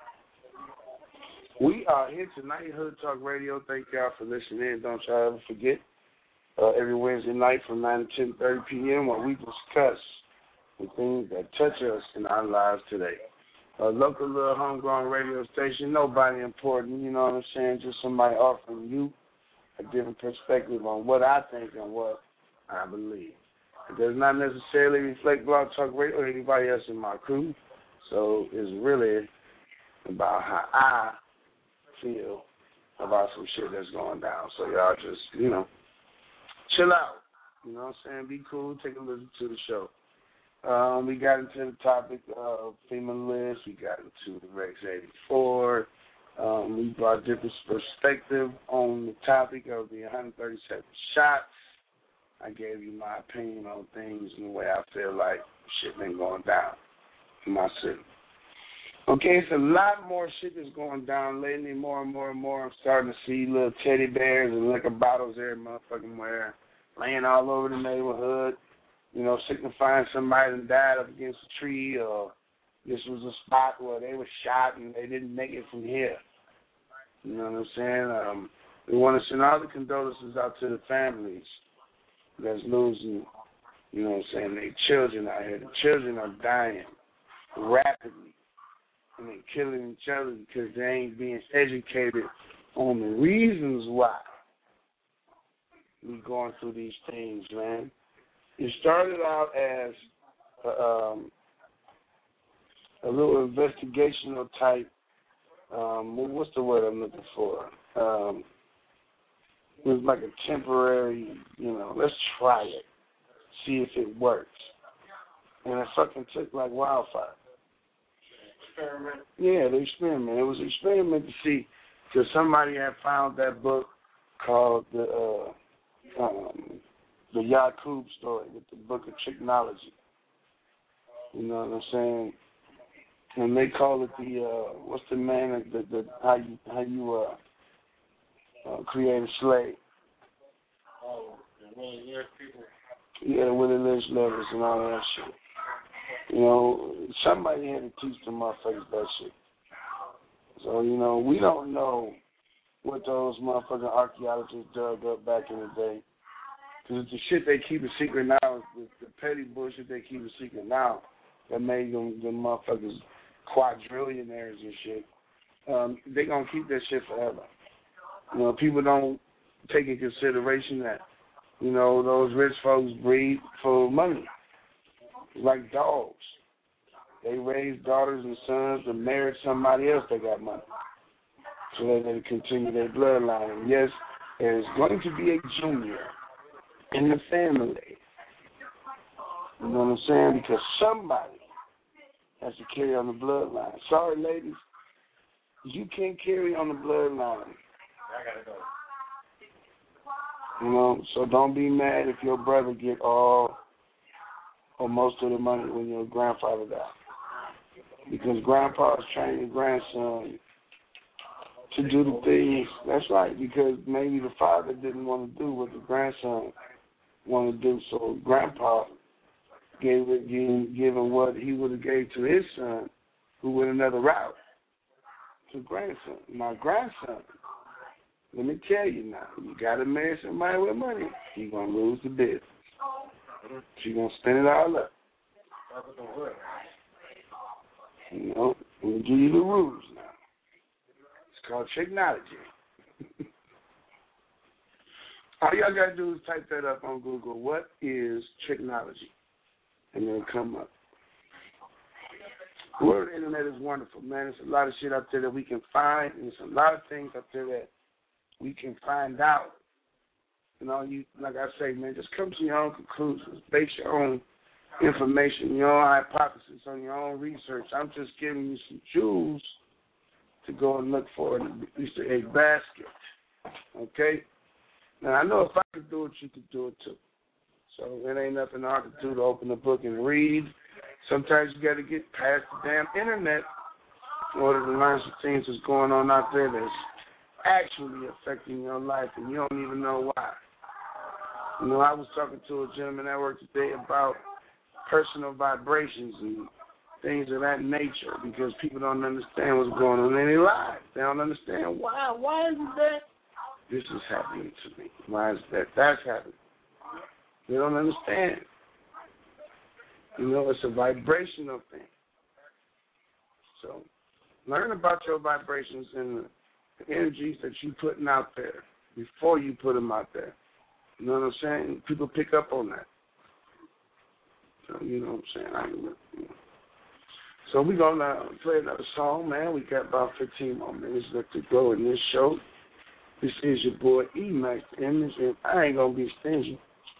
B: We are here tonight, Hood Talk Radio. Thank y'all for listening. Don't y'all ever forget, every Wednesday night from 9 to 10:30 p.m. where we discuss the things that touch us in our lives today. A local little homegrown radio station, nobody important, you know what I'm saying? Just somebody offering you a different perspective on what I think and what I believe. It does not necessarily reflect Blog Talk Radio or anybody else in my crew, so it's really about how I feel about some shit that's going down. So y'all just, chill out. You know what I'm saying? Be cool. Take a listen to the show. We got into the topic of FEMA list. We got into the Rex 84. We brought different perspective on the topic of the 137 shots. I gave you my opinion on things and the way I feel like shit been going down in my city. Okay, it's a lot more shit that's going down lately, more and more and more. I'm starting to see little teddy bears and liquor bottles every motherfucking where, laying all over the neighborhood, you know, signifying somebody that died up against a tree, or this was a spot where they were shot and they didn't make it from here. You know what I'm saying? We want to send all the condolences out to the families that's losing, you know what I'm saying, their children out here. The children are dying rapidly, and they're killing each other because they ain't being educated on the reasons why we're going through these things, man. It started out as a little investigational type, what's the word I'm looking for? It was like a temporary, you know, let's try it, see if it works. And it fucking took like wildfire. Experiment? Yeah, the experiment. It was an experiment to see, because somebody had found that book called the Yaqub story, with the Book of Tricknology. You know what I'm saying? And they call it the what's the man that how you create a slave.
A: Oh, the Willie Lynch people.
B: Yeah, Willie Lynch letters and all that shit. You know, somebody had to teach the motherfuckers that shit. So, you know, we don't know what those motherfucking archaeologists dug up back in the day. Because the shit they keep a secret now, the petty bullshit they keep a secret now, that made them motherfuckers quadrillionaires and shit. They gonna keep that shit forever. You know, people don't take in consideration that, you know, those rich folks breed for money. Like dogs. They raise daughters and sons to marry somebody else that got money, so that they continue their bloodline. And yes, there's going to be a junior in the family. You know what I'm saying? Because somebody has to carry on the bloodline. Sorry, ladies, you can't carry on the bloodline.
A: I gotta go.
B: You know, so don't be mad if your brother get all or most of the money when your grandfather died. Because grandpa's training your grandson to do the things. That's right, because maybe the father didn't want to do what the grandson wanted to do, so grandpa gave him what he would have gave to his son, who went another route, to grandson. My grandson, let me tell you now, you got to marry somebody with money, you're going to lose the business. She's going to spend it all up. You know, I'm going to give you the rules now. It's called Tricknology. All y'all got to do is type that up on Google. What is Tricknology? And it'll come up. The word internet is wonderful, man. There's a lot of shit out there that we can find, and there's a lot of things out there that we can find out. You know, you, like I say, man, just come to your own conclusions. Base your own information, your own hypothesis on your own research. I'm just giving you some jewels to go and look for in the Easter egg basket. Okay? Now, I know if I could do it, you could do it too. So it ain't nothing hard to do to open a book and read. Sometimes you got to get past the damn internet in order to learn some things that's going on out there that's actually affecting your life, and you don't even know why. You know, I was talking to a gentleman at work today about personal vibrations and things of that nature, because people don't understand what's going on in their lives. They don't understand why. Why is that? This is happening to me. Why is that? That's happening. They don't understand. You know, it's a vibrational thing. So learn about your vibrations and the energies that you're putting out there before you put them out there. You know what I'm saying? People pick up on that. So, you know what I'm saying? So we're going to play another song, man. We got about 15 more minutes left to go in this show. This is your boy E-Max, and I ain't going to be stingy.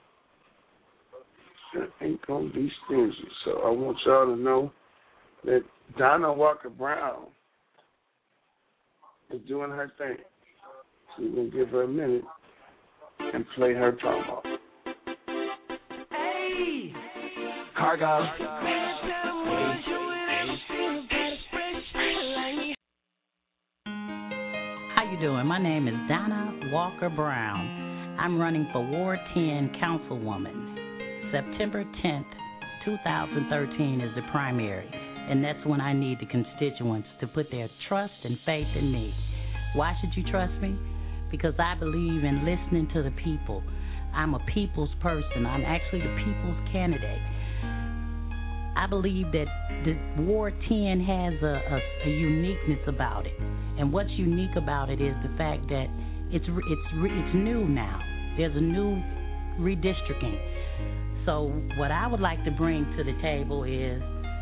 B: I ain't going to be stingy. So I want y'all to know that Donna Walker Brown is doing her thing. So we're going to give her a minute and play her promo.
E: Hey!
I: Cargo.
J: How you doing? My name is Donna Walker Brown. I'm running for Ward 10 Councilwoman. September 10th, 2013 is the primary, and that's when I need the constituents to put their trust and faith in me. Why should you trust me? Because I believe in listening to the people. I'm a people's person. I'm actually the people's candidate. I believe that the Ward 10 has a uniqueness about it. And what's unique about it is the fact that it's new now. There's a new redistricting. So what I would like to bring to the table is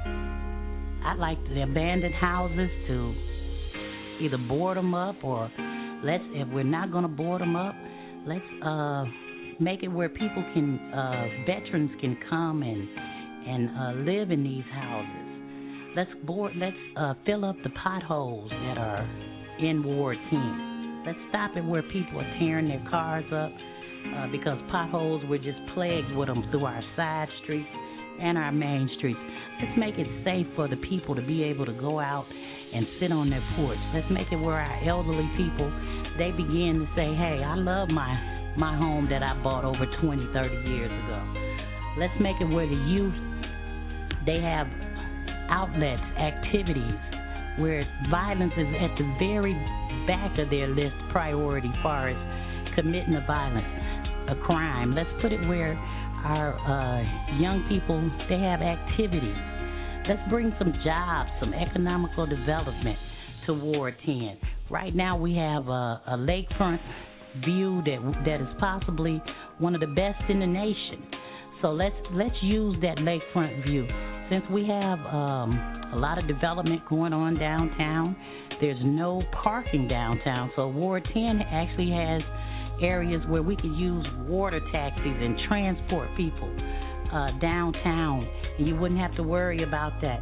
J: I'd like the abandoned houses to either board them up, or if we're not going to board them up, let's make it where people can, veterans can come and live in these houses. Let's fill up the potholes that are in Ward 10. Let's stop it where people are tearing their cars up because potholes, we're just plagued with them through our side streets and our main streets. Let's make it safe for the people to be able to go out and sit on their porch. Let's make it where our elderly people, they begin to say, hey, I love my home that I bought over 20, 30 years ago. Let's make it where the youth, they have outlets, activities, where violence is at the very back of their list priority as far as committing a crime. Let's put it where our young people, they have activities. Let's bring some jobs, some economical development to Ward 10. Right now we have a lakefront view that is possibly one of the best in the nation. So let's use that lakefront view. Since we have a lot of development going on downtown, there's no parking downtown. So Ward 10 actually has areas where we could use water taxis and transport people downtown, and you wouldn't have to worry about that.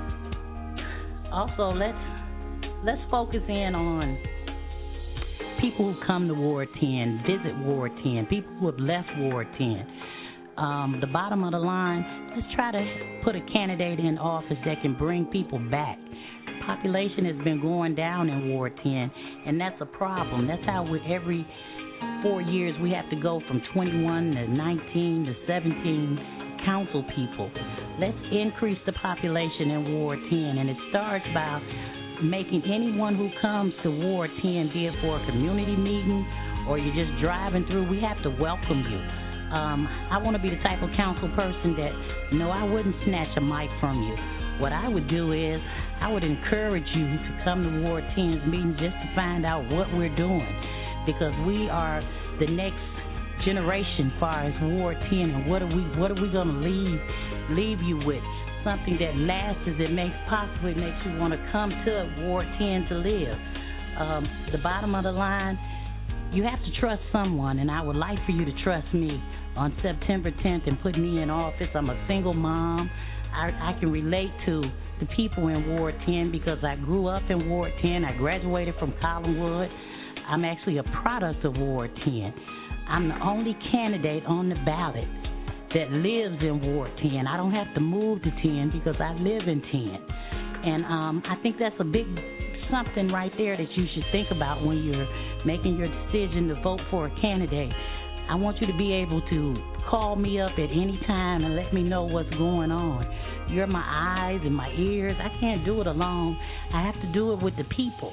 J: Also, let's focus in on people who come to Ward 10, visit Ward 10, people who have left Ward 10. The bottom of the line, let's try to put a candidate in office that can bring people back. Population has been going down in Ward 10, and that's a problem. That's how every 4 years we have to go from 21 to 19 to 17 council people. Let's increase the population in Ward 10, and it starts by making anyone who comes to Ward 10, be it for a community meeting or you're just driving through, we have to welcome you. I want to be the type of council person that, no, I wouldn't snatch a mic from you. What I would do is I would encourage you to come to Ward 10's meeting just to find out what we're doing, because we are the next generation as far as Ward 10, and what are we going to leave you with? Something that lasts, that possibly makes you want to come to Ward 10 to live. The bottom of the line, you have to trust someone, and I would like for you to trust me on September 10th and put me in office. I'm a single mom. I can relate to the people in Ward 10 because I grew up in Ward 10. I graduated from Collinwood. I'm actually a product of Ward 10. I'm the only candidate on the ballot that lives in Ward 10. I don't have to move to 10 because I live in 10. And I think that's a big something right there that you should think about when you're making your decision to vote for a candidate. I want you to be able to call me up at any time and let me know what's going on. You're my eyes and my ears. I can't do it alone. I have to do it with the people.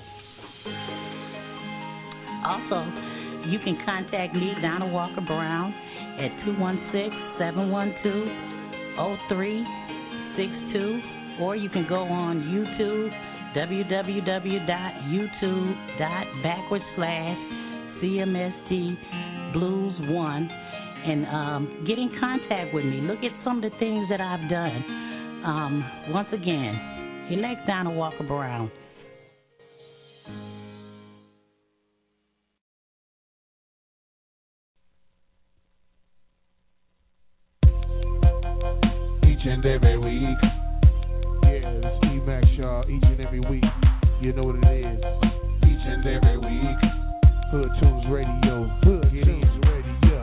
J: Also, you can contact me, Donna Walker Brown, at 216-712-0362, or you can go on YouTube, www.youtube.com/CMSD-Blues1, and get in contact with me. Look at some of the things that I've done. Once again, elect Donna Walker Brown.
D: And every week, yeah, it's E-Max, y'all, each and every week, you know what it is, each and every week. Hood Tunes Radio. Hood Tunes Radio.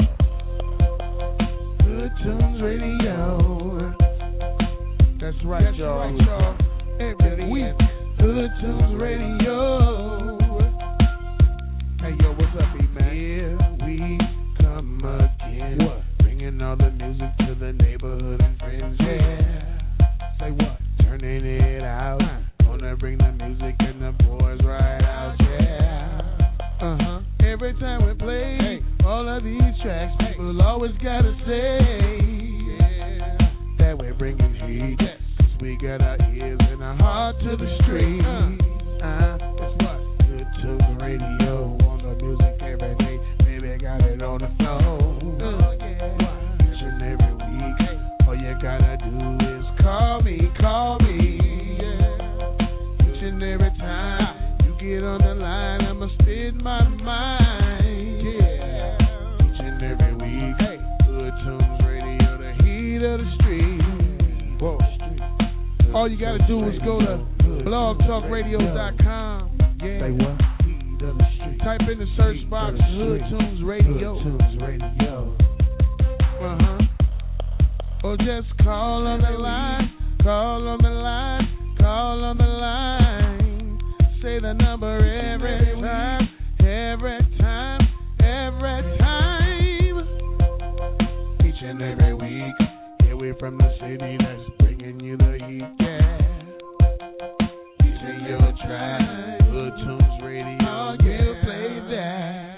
D: Hood Tunes Radio. That's right, y'all. Every week. Hood Tunes Radio. Hey, yo, what's up, E-Man? Here we come again. What? Bringing all the music to the neighborhood and friends, yeah. Say what? Turning it out. Gonna bring the music and the boys right out, yeah. Every time we play all of these tracks, people always gotta say, yeah, that we're bringing heat. Cause we got our ears and our heart to the street. That's what? Good Tunes Radio. On the music every day. Baby, got it on the floor. Each and every week. All you gotta do is call me. Each and every time you get on the line, I'ma spit my mind. Yeah. Each and every week. Good Tunes Radio, the heat of the street. Whoa. All you gotta do is go to blogtalkradio.com. Yeah. Say what? Type in the search box Hood Tunes Radio. Or just call on the line. Say the number every time. Each and every week. Yeah, we're from the city that's bringing you the heat. Yeah. These are your tracks. Hood Tunes Radio. You play that.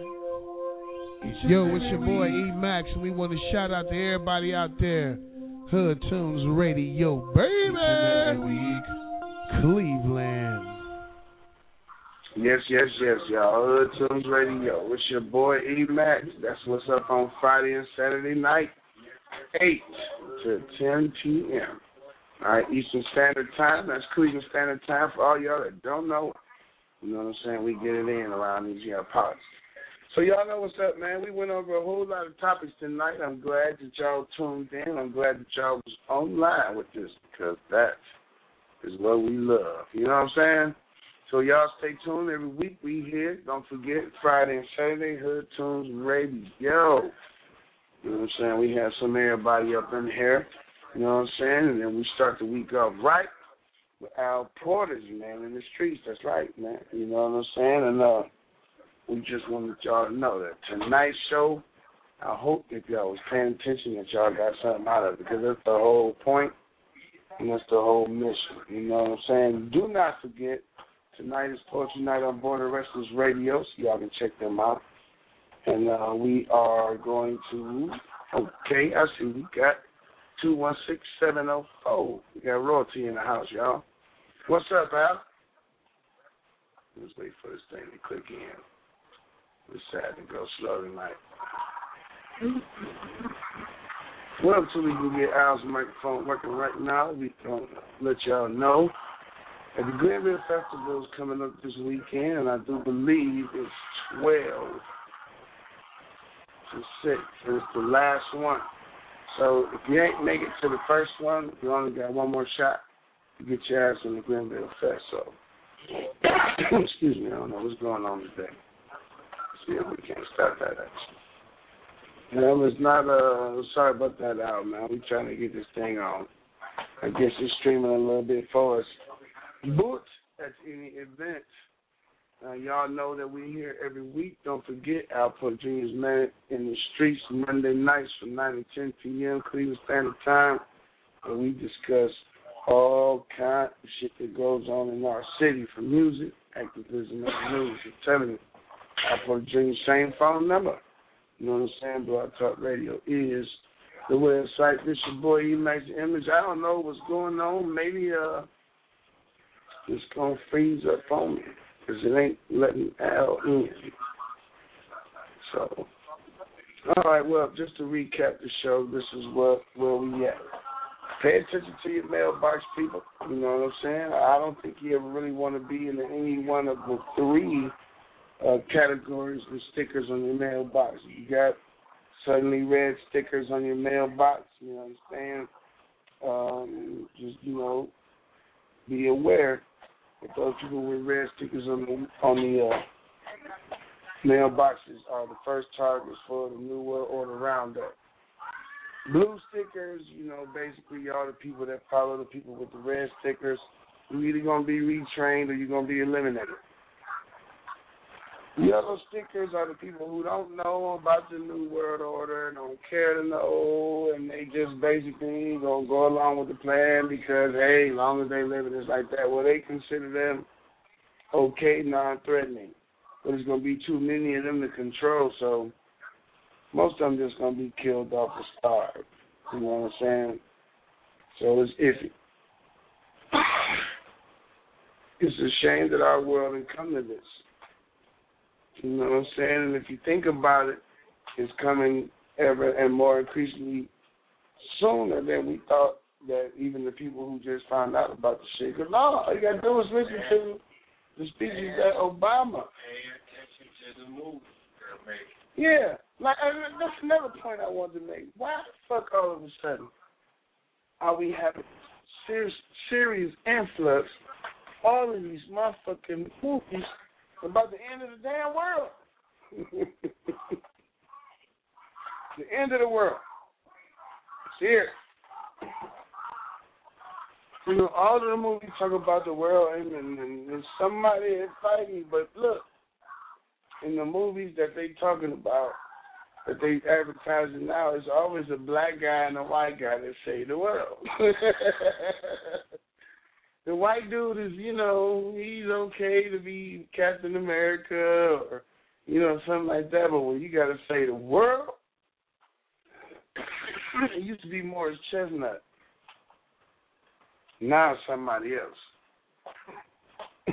D: Yo, it's your boy E-Max, and we want to shout out to everybody out there. Hood Tunes Radio, baby. Every week, Cleveland.
B: Yes, y'all. Hood Tunes Radio. It's your boy E-Max. That's what's up on Friday and Saturday night, 8 to 10 p.m. All right, Eastern Standard Time. That's Cleveland Standard Time for all y'all that don't know. You know what I'm saying? We get it in around these parts. So y'all know what's up, man. We went over a whole lot of topics tonight. I'm glad that y'all tuned in. I'm glad that y'all was online with this because that is what we love. You know what I'm saying? So y'all stay tuned. Every week we here. Don't forget, Friday and Saturday, Hood Tunes Radio. You know what I'm saying? We have some everybody up in here. You know what I'm saying? And then we start the week off right with Al Porter's, man, in the streets. That's right, man. You know what I'm saying? And we just wanted y'all to know that tonight's show, I hope if y'all was paying attention that y'all got something out of it because that's the whole point and that's the whole mission. You know what I'm saying? Do not forget, tonight is Poetry Night on Border Wrestlers Radio, so y'all can check them out. And we are going to, okay, I see we got 216-704. We got royalty in the house, y'all. What's up, Al? Let's wait for this thing to click in. It's sad to go slow tonight. Well, until we can get Al's microphone working right now, we can let y'all know that the Glenville Festival is coming up this weekend, and I do believe it's 12 to 6, and it's the last one. So if you ain't make it to the first one, you only got one more shot to get your ass in the Glenville Fest. So, excuse me, I don't know what's going on today. See if we can't start that action. It's not, sorry about that out, man. We're trying to get this thing on. I guess it's streaming a little bit for us. But at any event, y'all know that we're here every week. Don't forget, Alport Junior's Man in the Streets, Monday nights from 9 to 10 p.m. Cleveland Standard Time, where we discuss all kinds of shit that goes on in our city, from music, activism, and news. I'm telling you, Alport Junior's same phone number. You know what I'm saying? Blog Talk Radio is the website. This your boy E-Max Image. I don't know what's going on. Maybe it's going to freeze up on me because it ain't letting Al in. So, all right, well, just to recap the show, this is where we at. Pay attention to your mailbox, people. You know what I'm saying? I don't think you ever really want to be in any one of the three categories with stickers on your mailbox. You got suddenly red stickers on your mailbox, you know what I'm saying? Just, be aware But those people with red stickers on the mailboxes are the first targets for the New World Order roundup. Blue stickers, basically are the people that follow the people with the red stickers. You're either going to be retrained or you're going to be eliminated. Yellow stickers are the people who don't know about the New World Order, don't care to know, and they just basically going to go along with the plan because, hey, as long as they live it, it's like that. Well, they consider them okay, non-threatening. But there's going to be too many of them to control, so most of them just going to be killed off or starved. You know what I'm saying? So it's iffy. It's a shame that our world has come to this. You know what I'm saying? And if you think about it, it's coming ever and more increasingly sooner than we thought that even the people who just found out about the shit. Because all you got to do is listen to the speeches that Obama.
A: Pay attention to the movies they're making.
B: Yeah. That's another point I wanted to make. Why the fuck all of a sudden are we having serious influx all of these motherfucking movies about the end of the damn world? The end of the world. It's here. All of the movies talk about the world and somebody is fighting, but look, in the movies that they talking about, that they advertising now, it's always a black guy and a white guy that save the world. The white dude is, he's okay to be Captain America or, something like that. But when you got to say the world, it used to be Morris Chestnut. Now it's somebody else.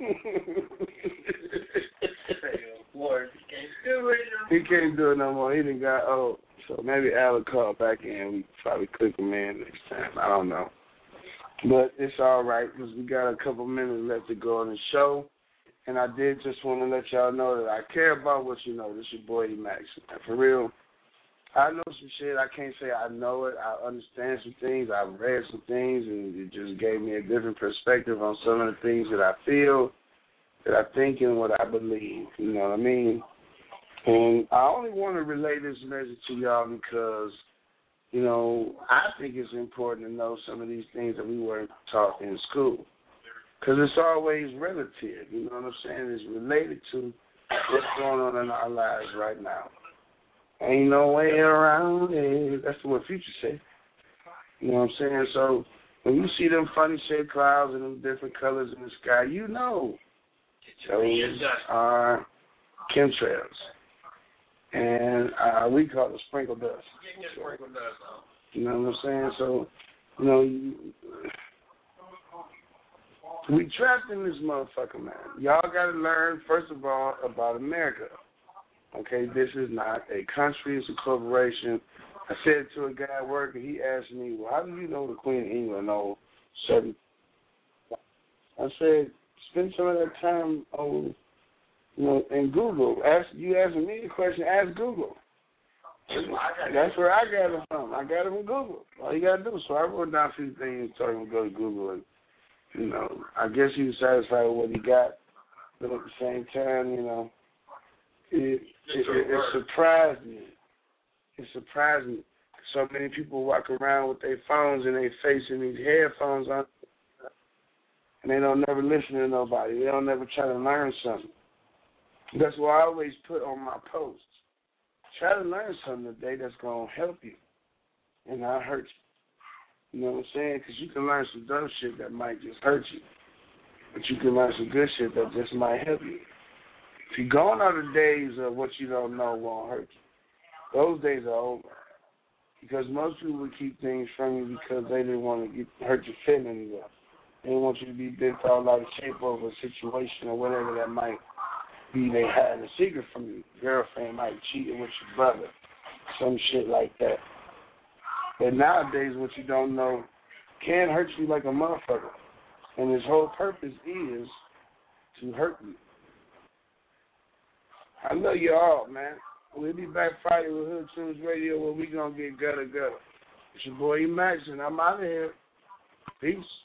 B: He can't do it no more. He done got old. So maybe Al will call back in. We probably click him in next time. I don't know. But it's all right because we got a couple minutes left to go on the show. And I did just want to let y'all know that I care about what you know. This is your boy E-Max. For real, I know some shit. I can't say I know it. I understand some things. I've read some things, and it just gave me a different perspective on some of the things that I feel, that I think, and what I believe. You know what I mean? And I only want to relay this message to y'all because, I think it's important to know some of these things that we weren't taught in school. Because it's always relative, you know what I'm saying? It's related to what's going on in our lives right now. Ain't no way around it. That's what Future said. You know what I'm saying? So when you see them funny shaped clouds and them different colors in the sky, those are chemtrails. And we call it sprinkle dust. You know what I'm saying? So, we trapped in this motherfucker, man. Y'all got to learn, first of all, about America. Okay, this is not a country, it's a corporation. I said to a guy at work, and he asked me, well, how do you know the Queen of England knows certain... I said, spend some of that time on, in Google. You asking me the question, ask Google. That's where I got it from. I got it from Google. All you got to do. So I wrote down a few things, told him to go to Google, and, I guess he was satisfied with what he got, but at the same time, it surprised me. It surprised me. So many people walk around with their phones and they facing these headphones on, and they don't never listen to nobody. They don't never try to learn something. That's what I always put on my posts. Try to learn something today that's going to help you and not hurt you. You know what I'm saying? Because you can learn some dumb shit that might just hurt you. But you can learn some good shit that just might help you. If you're going out of days of what you don't know won't hurt you, those days are over. Because most people would keep things from you because they didn't want to hurt your feelings. They didn't want you to be bent all out of shape over a situation or whatever that might be they hiding a secret from you. Girlfriend might cheat with your brother, some shit like that. But nowadays, what you don't know can hurt you like a motherfucker. And his whole purpose is to hurt you. I love you all, man. We'll be back Friday with Hood Tunes Radio where we going to get gutter. It's your boy E-Max, and I'm out of here. Peace.